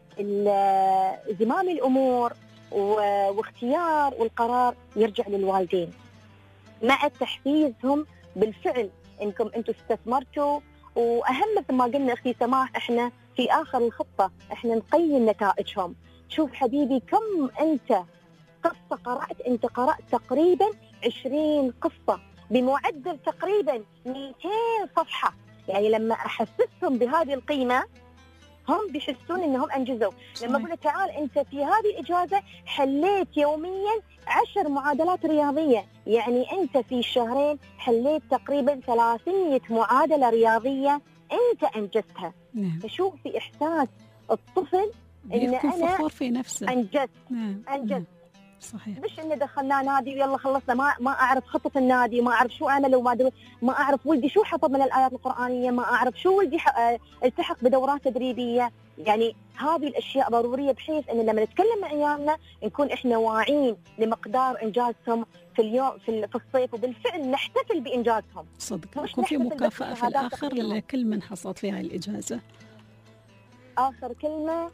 زمام الأمور واختيار والقرار يرجع للوالدين مع تحفيزهم بالفعل إنكم أنتم استثمرتوا. وأهم مثل ما قلنا أختي سماح، إحنا في آخر الخطة إحنا نقيم نتائجهم. شوف حبيبي كم أنت قصة قرأت، أنت قرأت تقريبا 20 قصة بمعدل تقريبا 200 صفحة. يعني لما أحسسهم بهذه القيمة هم بيحسون إنهم أنجزوا. لما أقول تعال أنت في هذه الإجازة حليت يوميا 10 معادلات رياضية، يعني أنت في شهرين حليت تقريبا 300 معادلة رياضية أنت أنجزتها. فشوف في إحساس الطفل إن أنا فخور في نفسه أنجزت. أنجزت. صحيح. مش إن دخلنا نادي ويلا خلصنا ما أعرف خطة النادي، ما أعرف شو عمل ما أعرف ولدي شو حفظ من الآيات القرآنية، ما أعرف شو ولدي التحق بدورات تدريبية. يعني هذه الأشياء ضرورية بحيث إن لما نتكلم مع عيالنا نكون إحنا واعين لمقدار إنجازهم في اليوم في الصيف، وبالفعل نحتفل بإنجازهم. صدق يكون في مكافأة في الآخر لكل من حصلت فيها الإجازة. آخر كلمة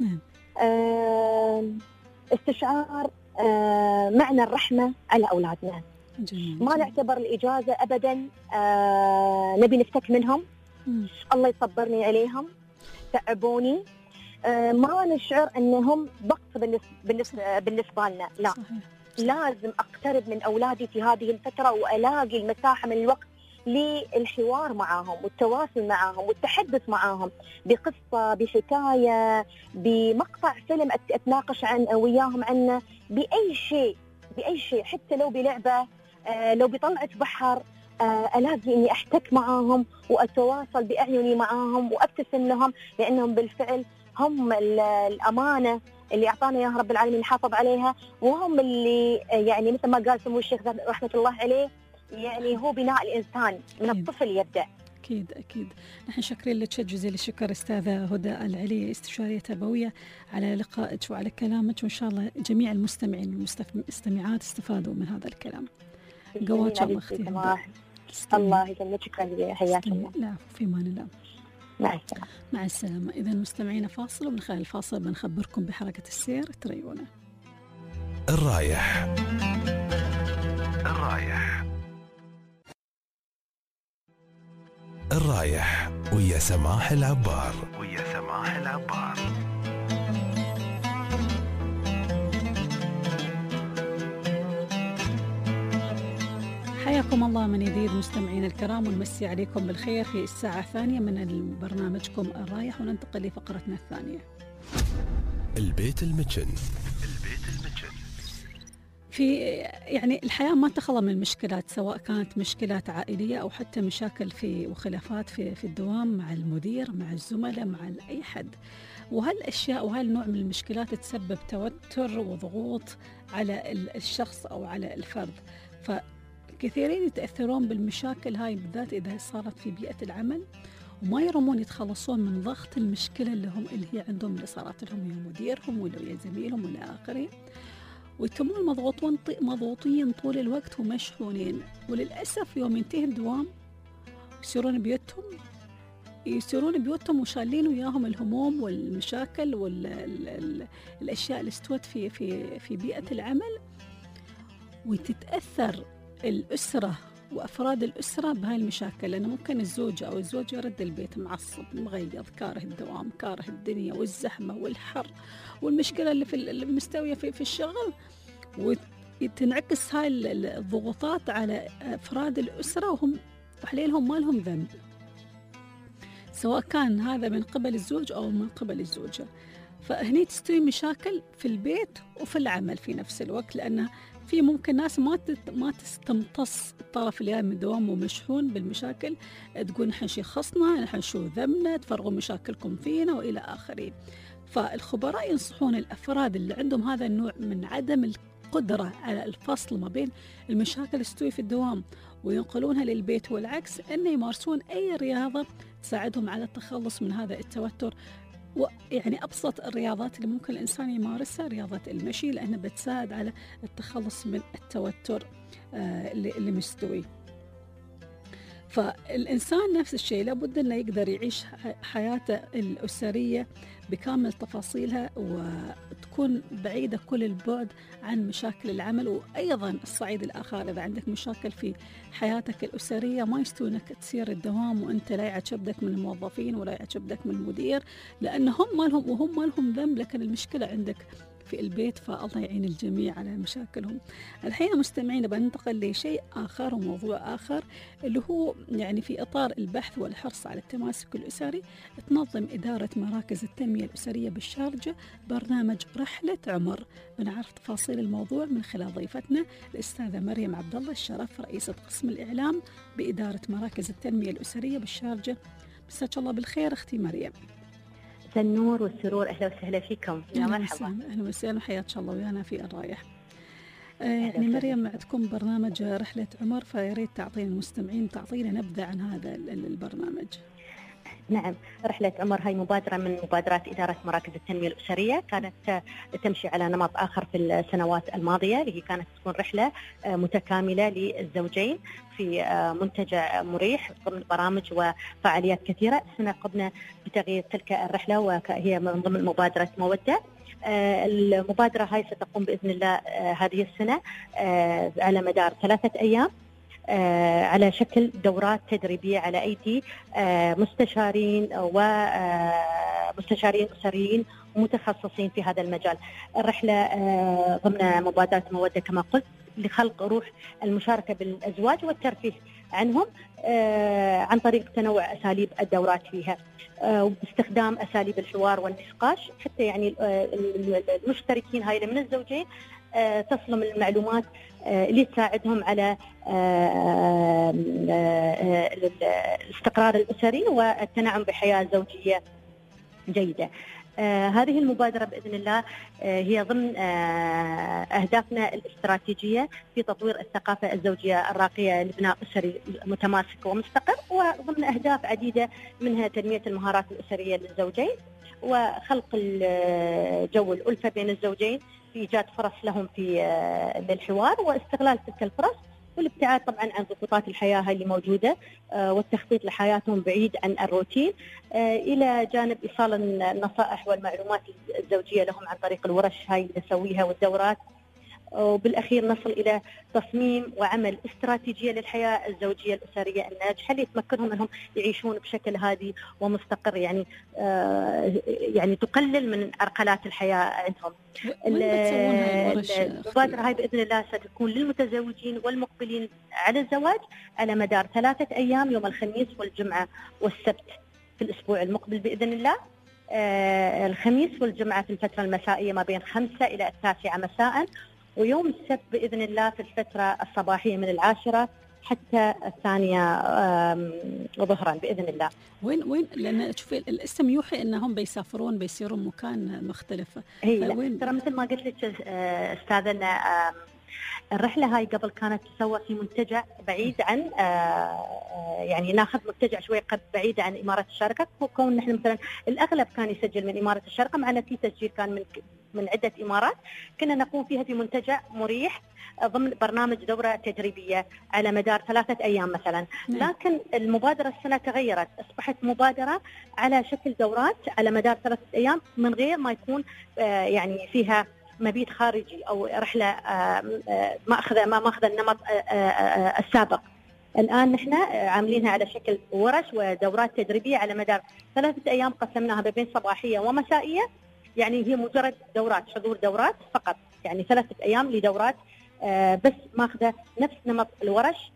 استشعار معنى الرحمة على أولادنا. ما نعتبر الإجازة أبدا نبي نفتك منهم، الله يصبرني عليهم تعبوني، ما نشعر أنهم ضغط بالنسبة لنا. لا صحيح. لازم أقترب من أولادي في هذه الفترة وألاقي المساحة من الوقت للحوار معهم والتواصل معهم والتحدث معهم بقصة بحكاية بمقطع فيلم أتناقش وياهم عنه، بأي شيء حتى لو بلعبة، لو بطلعة بحر، ألاقي إني أحتك معاهم وأتواصل بأعيني معاهم وأبتسم لهم، لأنهم بالفعل هم الأمانة اللي أعطانا يا رب العالمين نحافظ عليها، وهم اللي يعني مثل ما قال سمو الشيخ رحمة الله عليه، يعني هو بناء الإنسان من الطفل يبدأ. أكيد. نحن شاكرين لك جزيل الشكر أستاذة هدى العلي، استشارية تربوية، على لقائك وعلى كلامك، وإن شاء الله جميع المستمعين والمستمعات استفادوا من هذا الكلام. قواتك الله أختي هدى. الله يسلمك، شكرا، حياك الله. لا في أمان الله. مع السلامة. إذا مستمعين فاصل، ومن خلال الفاصل بنخبركم بحركة السير، تريونا. الرايح ويا سماح العبار. حياكم الله من جديد مستمعين الكرام، ونمسي عليكم بالخير في الساعة الثانية من برنامجكم الرايح، وننتقل لفقرتنا الثانية. البيت المتشن. في يعني الحياة ما تخلى من المشكلات، سواء كانت مشكلات عائلية أو حتى مشاكل وخلافات في الدوام مع المدير، مع الزملاء، مع أي حد. وهالأشياء وهالنوع من المشكلات تسبب توتر وضغوط على الشخص أو على الفرد. فكثيرين يتأثرون بالمشاكل هاي بالذات إذا صارت في بيئة العمل، وما يرمون يتخلصون من ضغط المشكلة اللي هي عندهم، اللي صارت لهم يا مديرهم ولا يا زميلهم ولا آخرين، ويتمون مضغوطين طول الوقت ومشحونين. وللأسف يوم ينتهي الدوام يسيرون بيوتهم وشالين وياهم الهموم والمشاكل والأشياء اللي استوت في بيئة العمل، وتتأثر الأسرة وأفراد الأسرة بهاي المشاكل. لأنه ممكن الزوجة أو الزوج يرد البيت معصب مغيظ، كاره الدوام، كاره الدنيا والزحمة والحر والمشكلة اللي المستوية في الشغل، وتنعكس هاي الضغوطات على أفراد الأسرة وهم وحليلهم ما لهم ذنب، سواء كان هذا من قبل الزوج أو من قبل الزوجة. فهني تستوي مشاكل في البيت وفي العمل في نفس الوقت، لأن في ممكن ناس ما تستمتص الطرف اللي من الدوام ومشحون بالمشاكل، تقول نحن شي خصنا، نحن شو ذنبنا، تفرغوا مشاكلكم فينا وإلى آخره. فالخبراء ينصحون الأفراد اللي عندهم هذا النوع من عدم قدرة على الفصل ما بين المشاكل اللي تستوي في الدوام وينقلونها للبيت والعكس، أن يمارسون أي رياضة تساعدهم على التخلص من هذا التوتر. ويعني أبسط الرياضات اللي ممكن الإنسان يمارسها رياضة المشي، لأنها بتساعد على التخلص من التوتر اللي مستوي. فالإنسان نفس الشيء لابد أنه يقدر يعيش حياته الأسرية بكامل تفاصيلها وتكون بعيدة كل البعد عن مشاكل العمل. وأيضا الصعيد الآخر، إذا عندك مشاكل في حياتك الأسرية ما يستوي أنك تسير الدوام وأنت لا يعجبك من الموظفين ولا يعجبك من المدير، لأن هم ما لهم ذنب، لكن المشكلة عندك في البيت. فالله يعين الجميع على مشاكلهم. الحين مستمعين بننتقل لشيء آخر وموضوع آخر، اللي هو يعني في إطار البحث والحرص على التماسك الأسري، تنظم إدارة مراكز التنمية الأسرية بالشارقة برنامج رحلة عمر. بنعرف تفاصيل الموضوع من خلال ضيفتنا الأستاذة مريم عبد الله الشرف، رئيسة قسم الإعلام بإدارة مراكز التنمية الأسرية بالشارقة. مساك الله بالخير أختي مريم. النور والسرور، أهلا وسهلا فيكم. يا مرحبا. أهلا وسهلا، حياك الله ويانا في الرايح. يعني مريم عندكم برنامج رحلة عمر، فياريت تعطينا المستمعين نبذة عن هذا البرنامج. نعم، رحلة عمر هاي مبادرة من مبادرات إدارة مراكز التنمية الأسرية، كانت تمشي على نمط آخر في السنوات الماضية، اللي هي كانت تكون رحلة متكاملة للزوجين في منتجع مريح ضمن برامج وفعاليات كثيرة. السنة قمنا بتغيير تلك الرحلة وهي من ضمن مبادرة مودة. المبادرة هاي ستقوم بإذن الله هذه السنة على مدار 3 أيام على شكل دورات تدريبية على أيدي مستشارين ومستشارين أسريين ومتخصصين في هذا المجال. الرحلة ضمن مبادرة مودة كما قلت لخلق روح المشاركة بالأزواج والترفيه عنهم عن طريق تنوع أساليب الدورات فيها، وباستخدام أساليب الحوار والنقاش، حتى يعني المشتركين هاي من الزوجين تصلهم المعلومات اللي تساعدهم على الاستقرار الأسري والتنعم بحياة زوجية جيدة. هذه المبادرة بإذن الله هي ضمن أهدافنا الاستراتيجية في تطوير الثقافة الزوجية الراقية لبناء أسري متماسك ومستقر، وضمن أهداف عديدة منها تنمية المهارات الأسرية للزوجين وخلق الجو الألفة بين الزوجين، في إيجاد فرص لهم في للحوار واستغلال تلك الفرص، والابتعاد طبعا عن ضغوطات الحياة هاي اللي موجودة، والتخطيط لحياتهم بعيد عن الروتين، إلى جانب إيصال النصائح والمعلومات الزوجية لهم عن طريق الورش هاي اللي نسويها والدورات. وبالأخير نصل إلى تصميم وعمل استراتيجية للحياة الزوجية الأسرية الناجحة اللي تمكنهم أنهم يعيشون بشكل هادي ومستقر، يعني تقلل من عرقلات الحياة عندهم. المبادرة هاي بإذن الله ستكون للمتزوجين والمقبلين على الزواج على مدار 3 أيام، يوم الخميس والجمعة والسبت في الأسبوع المقبل بإذن الله. الخميس والجمعة في الفترة المسائية ما بين 5 إلى 9 مساء، ويوم السبت بإذن الله في الفترة الصباحية من 10 حتى 2 ظهرا بإذن الله. وين لأن شوفي الاسم يوحي أنهم بيسافرون بيصيرون مكان مختلف. هي ترى مثل ما قلت لك أستاذنا، الرحلة هاي قبل كانت تسوى في منتجع بعيد عن يعني ناخذ منتجع شوي بعيد عن إمارة الشارقة، وكون نحن مثلا الأغلب كان يسجل من إمارة الشارقة، معنا في تسجيل كان من عدة إمارات، كنا نقوم فيها في منتجع مريح ضمن برنامج دورة تدريبية على مدار 3 أيام مثلا. لكن المبادرة السنة تغيرت، أصبحت مبادرة على شكل دورات على مدار 3 أيام من غير ما يكون يعني فيها مبيت خارجي أو رحلة ما أخذ النمط السابق. الآن نحن عاملينها على شكل ورش ودورات تدريبية على مدار 3 أيام، قسمناها بين صباحية ومسائية، يعني هي مجرد دورات، حضور دورات فقط، يعني 3 أيام لدورات بس ماخذة نفس نمط الورش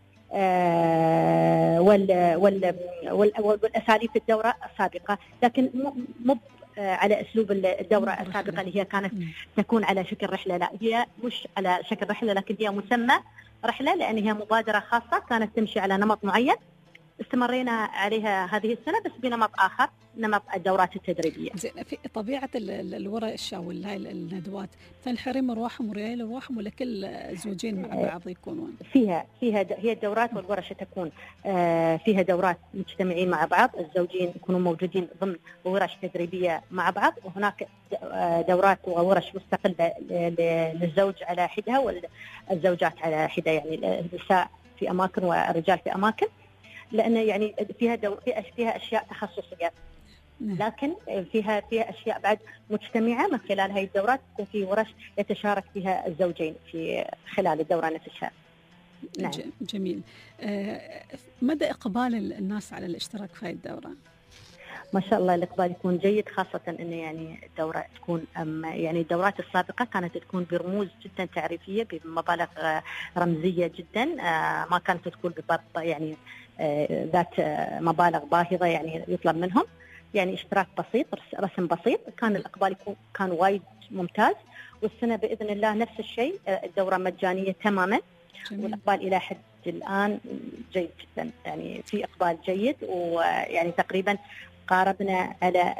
والأساليب في الدورة السابقة، لكن مو على أسلوب الدورة السابقة اللي هي كانت تكون على شكل رحلة. لا، هي مش على شكل رحلة، لكن هي مسمى رحلة، لأن هي مبادرة خاصة كانت تمشي على نمط معين استمرينا عليها هذه السنة بس بنمط آخر، نمط الدورات التدريبية. زين، في طبيعة الورش أو هاي الندوات مثلا الحريم أرواحهم ورجال أرواحهم ولا كل زوجين مع بعض يكونون؟ هي الدورات والورش تكون فيها دورات مجتمعين مع بعض، الزوجين يكونوا موجودين ضمن ورش تدريبية مع بعض، وهناك دورات وورش مستقلة للزوج على حدة والزوجات على حدة، يعني النساء في أماكن والرجال في أماكن، لأن يعني فيها أشياء تخصصية، لكن فيها أشياء بعد مجتمعة من خلال هاي الدورات، وفي ورش يتشارك فيها الزوجين في خلال الدورة نفسها. نعم. جميل. مدى إقبال الناس على الاشتراك في هاي الدورة؟ ما شاء الله الإقبال يكون جيد، خاصة أن يعني الدورة تكون يعني الدورات السابقة كانت تكون برموز جدا تعريفية بمبالغ رمزية جدا، ما كانت تكون يعني ذات مبالغ باهظة يعني يطلب منهم، يعني اشتراك بسيط، رسم بسيط، كان الإقبال كان وايد ممتاز. والسنة بإذن الله نفس الشيء، الدورة مجانية تماما. جميل. والإقبال إلى حد الآن جيد جدا، يعني في إقبال جيد، ويعني تقريبا قاربنا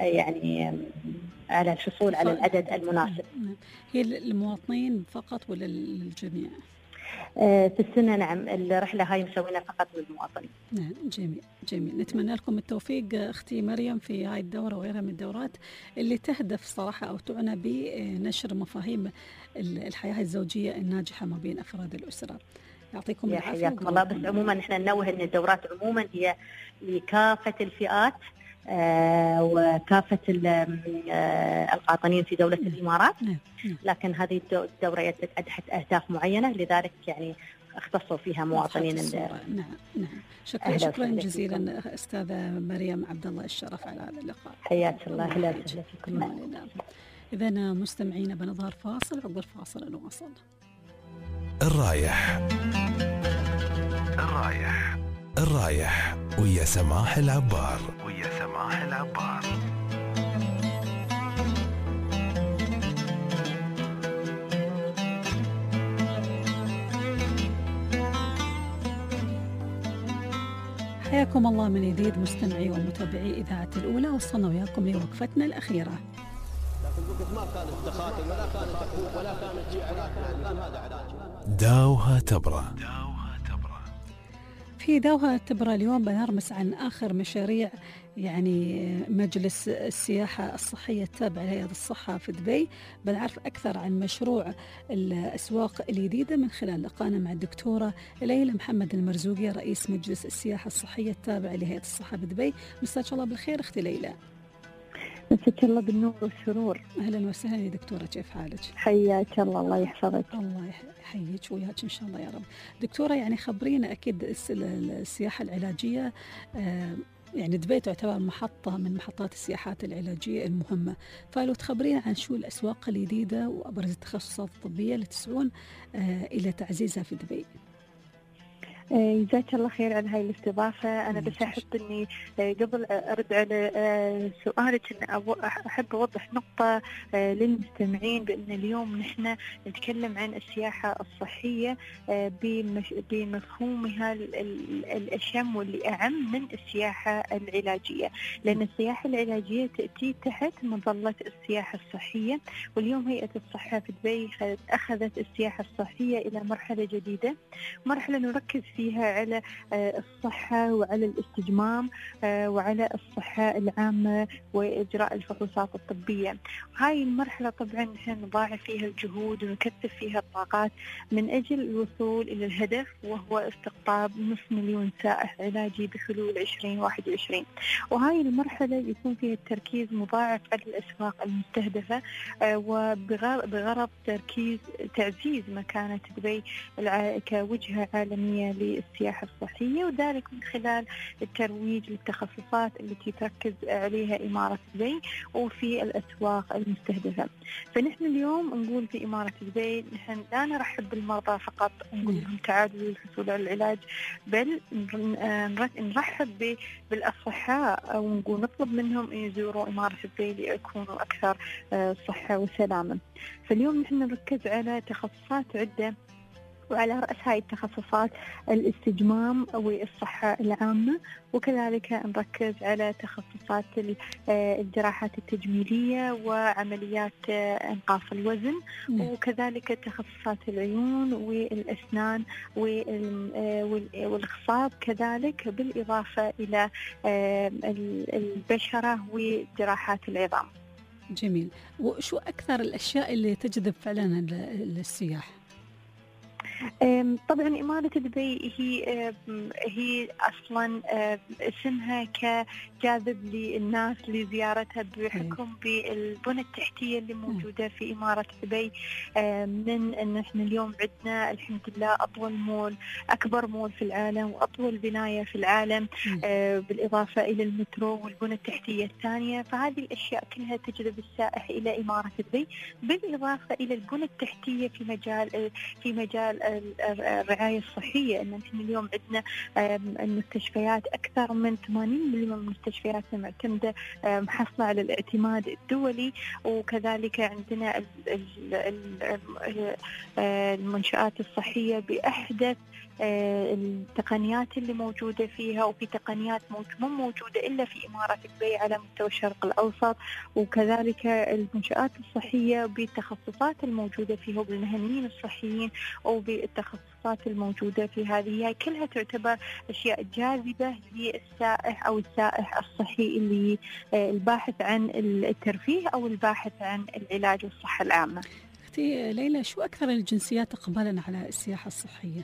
على الحصول على العدد المناسب. هي للمواطنين فقط ولا للجميع؟ في السنة نعم، الرحلة هاي مسوينا فقط للمواطنين. نعم. جميل. نتمنى لكم التوفيق أختي مريم في هاي الدورة وغيرها من الدورات اللي تهدف صراحة أو تعنى بنشر مفاهيم الحياة الزوجية الناجحة ما بين أفراد الأسرة. يعطيكم العافية. حياكم الله. بس عموما نحن ننوه أن الدورات عموما هي لكافة الفئات وكافة القاطنين في دولة الإمارات، لكن هذه الدورة تحت أهداف معينة، لذلك يعني اختصوا فيها مواطنين. نعم. شكرا جزيلا أستاذة مريم عبد الله، الشرف على هذا اللقاء. حياك الله. هلا فيكم. إذا مستمعين بنظهر فاصل، عقب الفاصل نواصل. الرايح ويا سماح العبار. حياكم الله من جديد مستمعي ومتابعي إذاعة الأولى، وصلنا وياكم لوقفتنا الأخيرة. داوها تبرة. في داوها تبرة اليوم بنرمس عن آخر مشاريع يعني مجلس السياحة الصحية التابع لهيئة الصحة في دبي. بنعرف أكثر عن مشروع الأسواق الجديدة من خلال لقاءنا مع الدكتورة ليلى محمد المرزوقي، رئيس مجلس السياحة الصحية التابع لهيئة الصحة بدبي. مساك الله بالخير أختي ليلى. مساك الله بالنور والسرور. أهلا وسهلا يا دكتورة، كيف حالك؟ حياك الله. الله يحفظك. الله يحييك وياك إن شاء الله يا رب. دكتورة يعني خبرينا، أكيد السياحة العلاجية يعني دبي تعتبر محطة من محطات السياحات العلاجية المهمة، فلو تخبرينا عن شو الأسواق الجديدة وأبرز التخصصات الطبية اللي تسعون إلى تعزيزها في دبي. جزاك الله خير على هاي الاستضافة. أنا بس أحب أني قبل أرد على سؤالك أن أحب أوضح نقطة للمستمعين، بأن اليوم نحن نتكلم عن السياحة الصحية بمفهومها الأشم واللي أعم من السياحة العلاجية، لأن السياحة العلاجية تأتي تحت مظلة السياحة الصحية. واليوم هيئة الصحة في دبي أخذت السياحة الصحية إلى مرحلة جديدة، مرحلة نركز فيها على الصحة وعلى الاستجمام وعلى الصحة العامة وإجراء الفحوصات الطبية. هاي المرحلة طبعا نحن نضاعف فيها الجهود ونكثف فيها الطاقات من أجل الوصول إلى الهدف، وهو استقطاب 500,000 سائح علاجي بحلول 2021. وهاي المرحلة يكون فيها التركيز مضاعف على الأسواق المستهدفة وبغرض تعزيز مكانة دبي كوجهة عالمية للسياحة الصحية، وذلك من خلال الترويج للتخصصات التي تركز عليها إمارة دبي وفي الأسواق المستهدفة. فنحن اليوم نقول في إمارة دبي نحن لا نرحب بالمرضى فقط نقول لهم تعالوا للحصول على العلاج، بل نرحب بالأصحاء أو نقول نطلب منهم أن يزوروا إمارة دبي ليكونوا أكثر صحة وسلامة. فاليوم نحن نركز على تخصصات عدة وعلى رأس هاي التخصصات الاستجمام والصحة العامة، وكذلك نركز على تخصصات الجراحات التجميلية وعمليات إنقاص الوزن، وكذلك تخصصات العيون والأسنان والخصاب كذلك، بالإضافة إلى البشرة وجراحات العظام. جميل. وشو أكثر الأشياء اللي تجذب فعلا السياح؟ طبعا إمارة دبي هي أصلا اسمها كجاذب للناس لزيارتها بحكم بالبنى التحتية اللي موجودة في إمارة دبي، من أن احنا اليوم عندنا الحمد لله أطول مول، أكبر مول في العالم وأطول بناية في العالم، بالإضافة إلى المترو والبنى التحتية الثانية. فهذه الأشياء كلها تجذب السائح إلى إمارة دبي، بالإضافة إلى البنى التحتية في مجال الرعاية الصحية. أن نحن اليوم عندنا المستشفيات أكثر من 80% من مستشفياتنا معتمدة محصلة على الاعتماد الدولي، وكذلك عندنا المنشآت الصحية بأحدث التقنيات اللي موجودة فيها، وفي تقنيات مو موجودة إلا في إمارة دبي على مستوى الشرق الأوسط، وكذلك المنشآت الصحية بالتخصصات الموجودة فيها وبالمهنيين الصحيين وبالتخصصات الموجودة في هذه، كلها تعتبر أشياء جاذبة للسائح أو السائح الصحي اللي الباحث عن الترفيه أو الباحث عن العلاج والصحة العامة. أختي ليلى، شو أكثر الجنسيات إقبالا على السياحة الصحية؟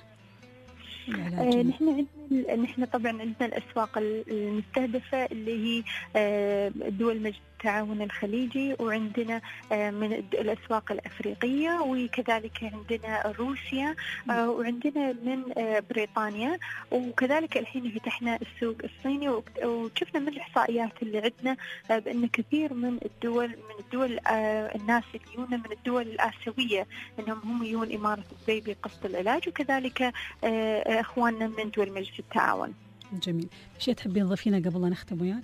نحن طبعا عندنا الأسواق المستهدفة اللي هي دول مجلس التعاون الخليجي، وعندنا من الأسواق الأفريقية، وكذلك عندنا روسيا، وعندنا من بريطانيا، وكذلك الحين فتحنا السوق الصيني، وشفنا من الإحصائيات اللي عندنا بأن كثير من الدول الناس اللي يجون من الدول الآسيوية أنهم هم يجون إمارة دبي بقصد العلاج، وكذلك إخواننا من دول مجلس التعاون. جميل. شيء تحبين تضيفينه قبل لا نختم وياك؟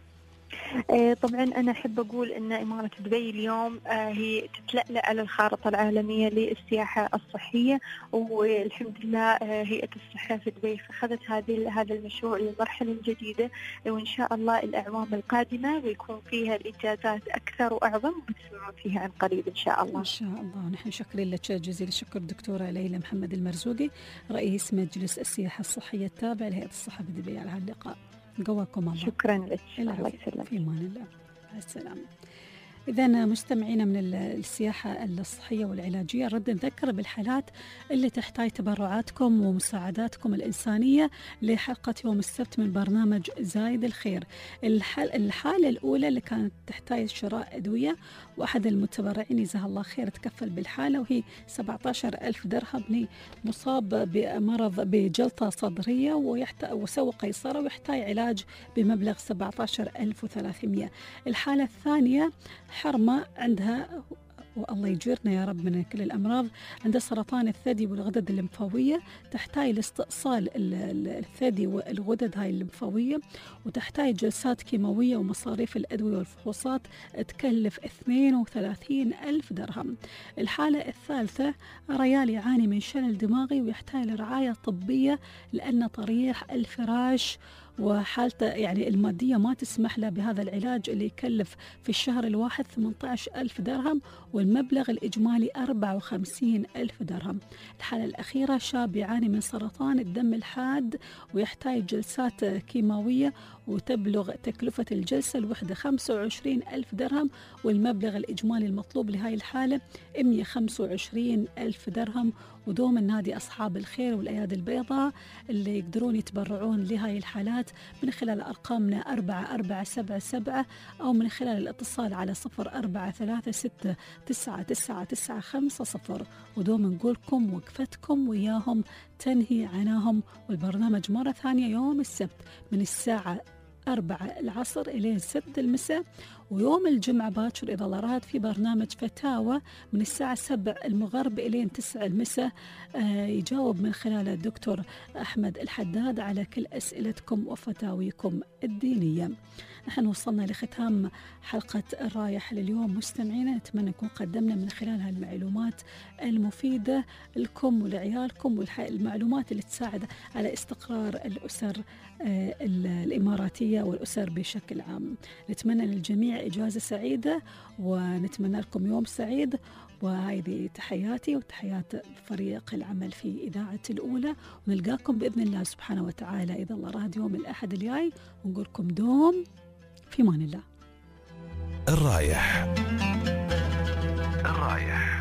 طبعا أنا أحب أقول أن إمارة دبي اليوم هي تتلألأ على الخارطة العالمية للسياحة الصحية، والحمد لله هيئة الصحة في دبي أخذت هذا المشروع للمرحلة الجديدة، وإن شاء الله الأعوام القادمة بيكون فيها الإنجازات أكثر وأعظم، بتسمعون فيها عن قريب إن شاء الله. إن شاء الله. نحن شكرين لك جزيل الشكر دكتورة ليلى محمد المرزوقي، رئيس مجلس السياحة الصحية التابع لهيئة الصحة في دبي، على هاللقاء. قواكم الله. شكرا لك. الله يسلمك. في امان الله. مع السلامه. إذا مستمعينا من السياحة الصحية والعلاجية، نرد نذكر بالحالات اللي تحتاج تبرعاتكم ومساعداتكم الإنسانية لحلقة يوم السبت من برنامج زايد الخير. الحالة الأولى اللي كانت تحتاج شراء أدوية، وأحد المتبرعين جزاه الله خير تكفل بالحالة، وهي 17,000 درهم، مصاب بمرض بجلطة صدرية وسوى قيصرة ويحتاج علاج بمبلغ 17,300. الحالة الثانية حرمة عندها، والله يجيرنا يا رب من كل الأمراض، عندها سرطان الثدي والغدد الليمفاوية، تحتاج لاستئصال الثدي والغدد هاي الليمفاوية، وتحتاج جلسات كيماوية ومصاريف الأدوية والفحوصات تكلف 32,000 درهم. الحالة الثالثة ريال يعاني من شلل دماغي ويحتاج لرعاية طبية لأن طريح الفراش وحالته يعني المادية ما تسمح له بهذا العلاج اللي يكلف في الشهر الواحد 18,000 درهم، والمبلغ الإجمالي 54,000 درهم. الحالة الأخيرة شاب يعاني من سرطان الدم الحاد ويحتاج جلسات كيماوية وتبلغ تكلفة الجلسة الوحدة 25,000 درهم، والمبلغ الإجمالي المطلوب لهذه الحالة 125,000 درهم. ودوم النادي أصحاب الخير والأيادي البيضاء اللي يقدرون يتبرعون لهذه الحالات من خلال أرقامنا 4477 أو من خلال الاتصال على 0436999950. ودوم نقولكم وقفتكم وياهم تنهي عناهم. والبرنامج مرة ثانية يوم السبت من الساعة 4 العصر إلى 6 المساء، ويوم الجمعة باكر إذا الله راد في برنامج فتاوى من الساعة 7 المغرب إلين 9 المساء، يجاوب من خلال الدكتور أحمد الحداد على كل أسئلتكم وفتاويكم الدينية. نحن وصلنا لختام حلقة الرايح لليوم مستمعينا، نتمنى نكون قدمنا من خلالها المعلومات المفيدة لكم ولعيالكم، والمعلومات اللي تساعد على استقرار الأسر الإماراتية والأسر بشكل عام. نتمنى للجميع إجازة سعيدة ونتمنى لكم يوم سعيد، وهذه تحياتي وتحيات فريق العمل في إذاعة الأولى، ونلقاكم بإذن الله سبحانه وتعالى إذا الله راد يوم الأحد الجاي، ونقولكم دوم في أمان الله. الرايح. الرايح.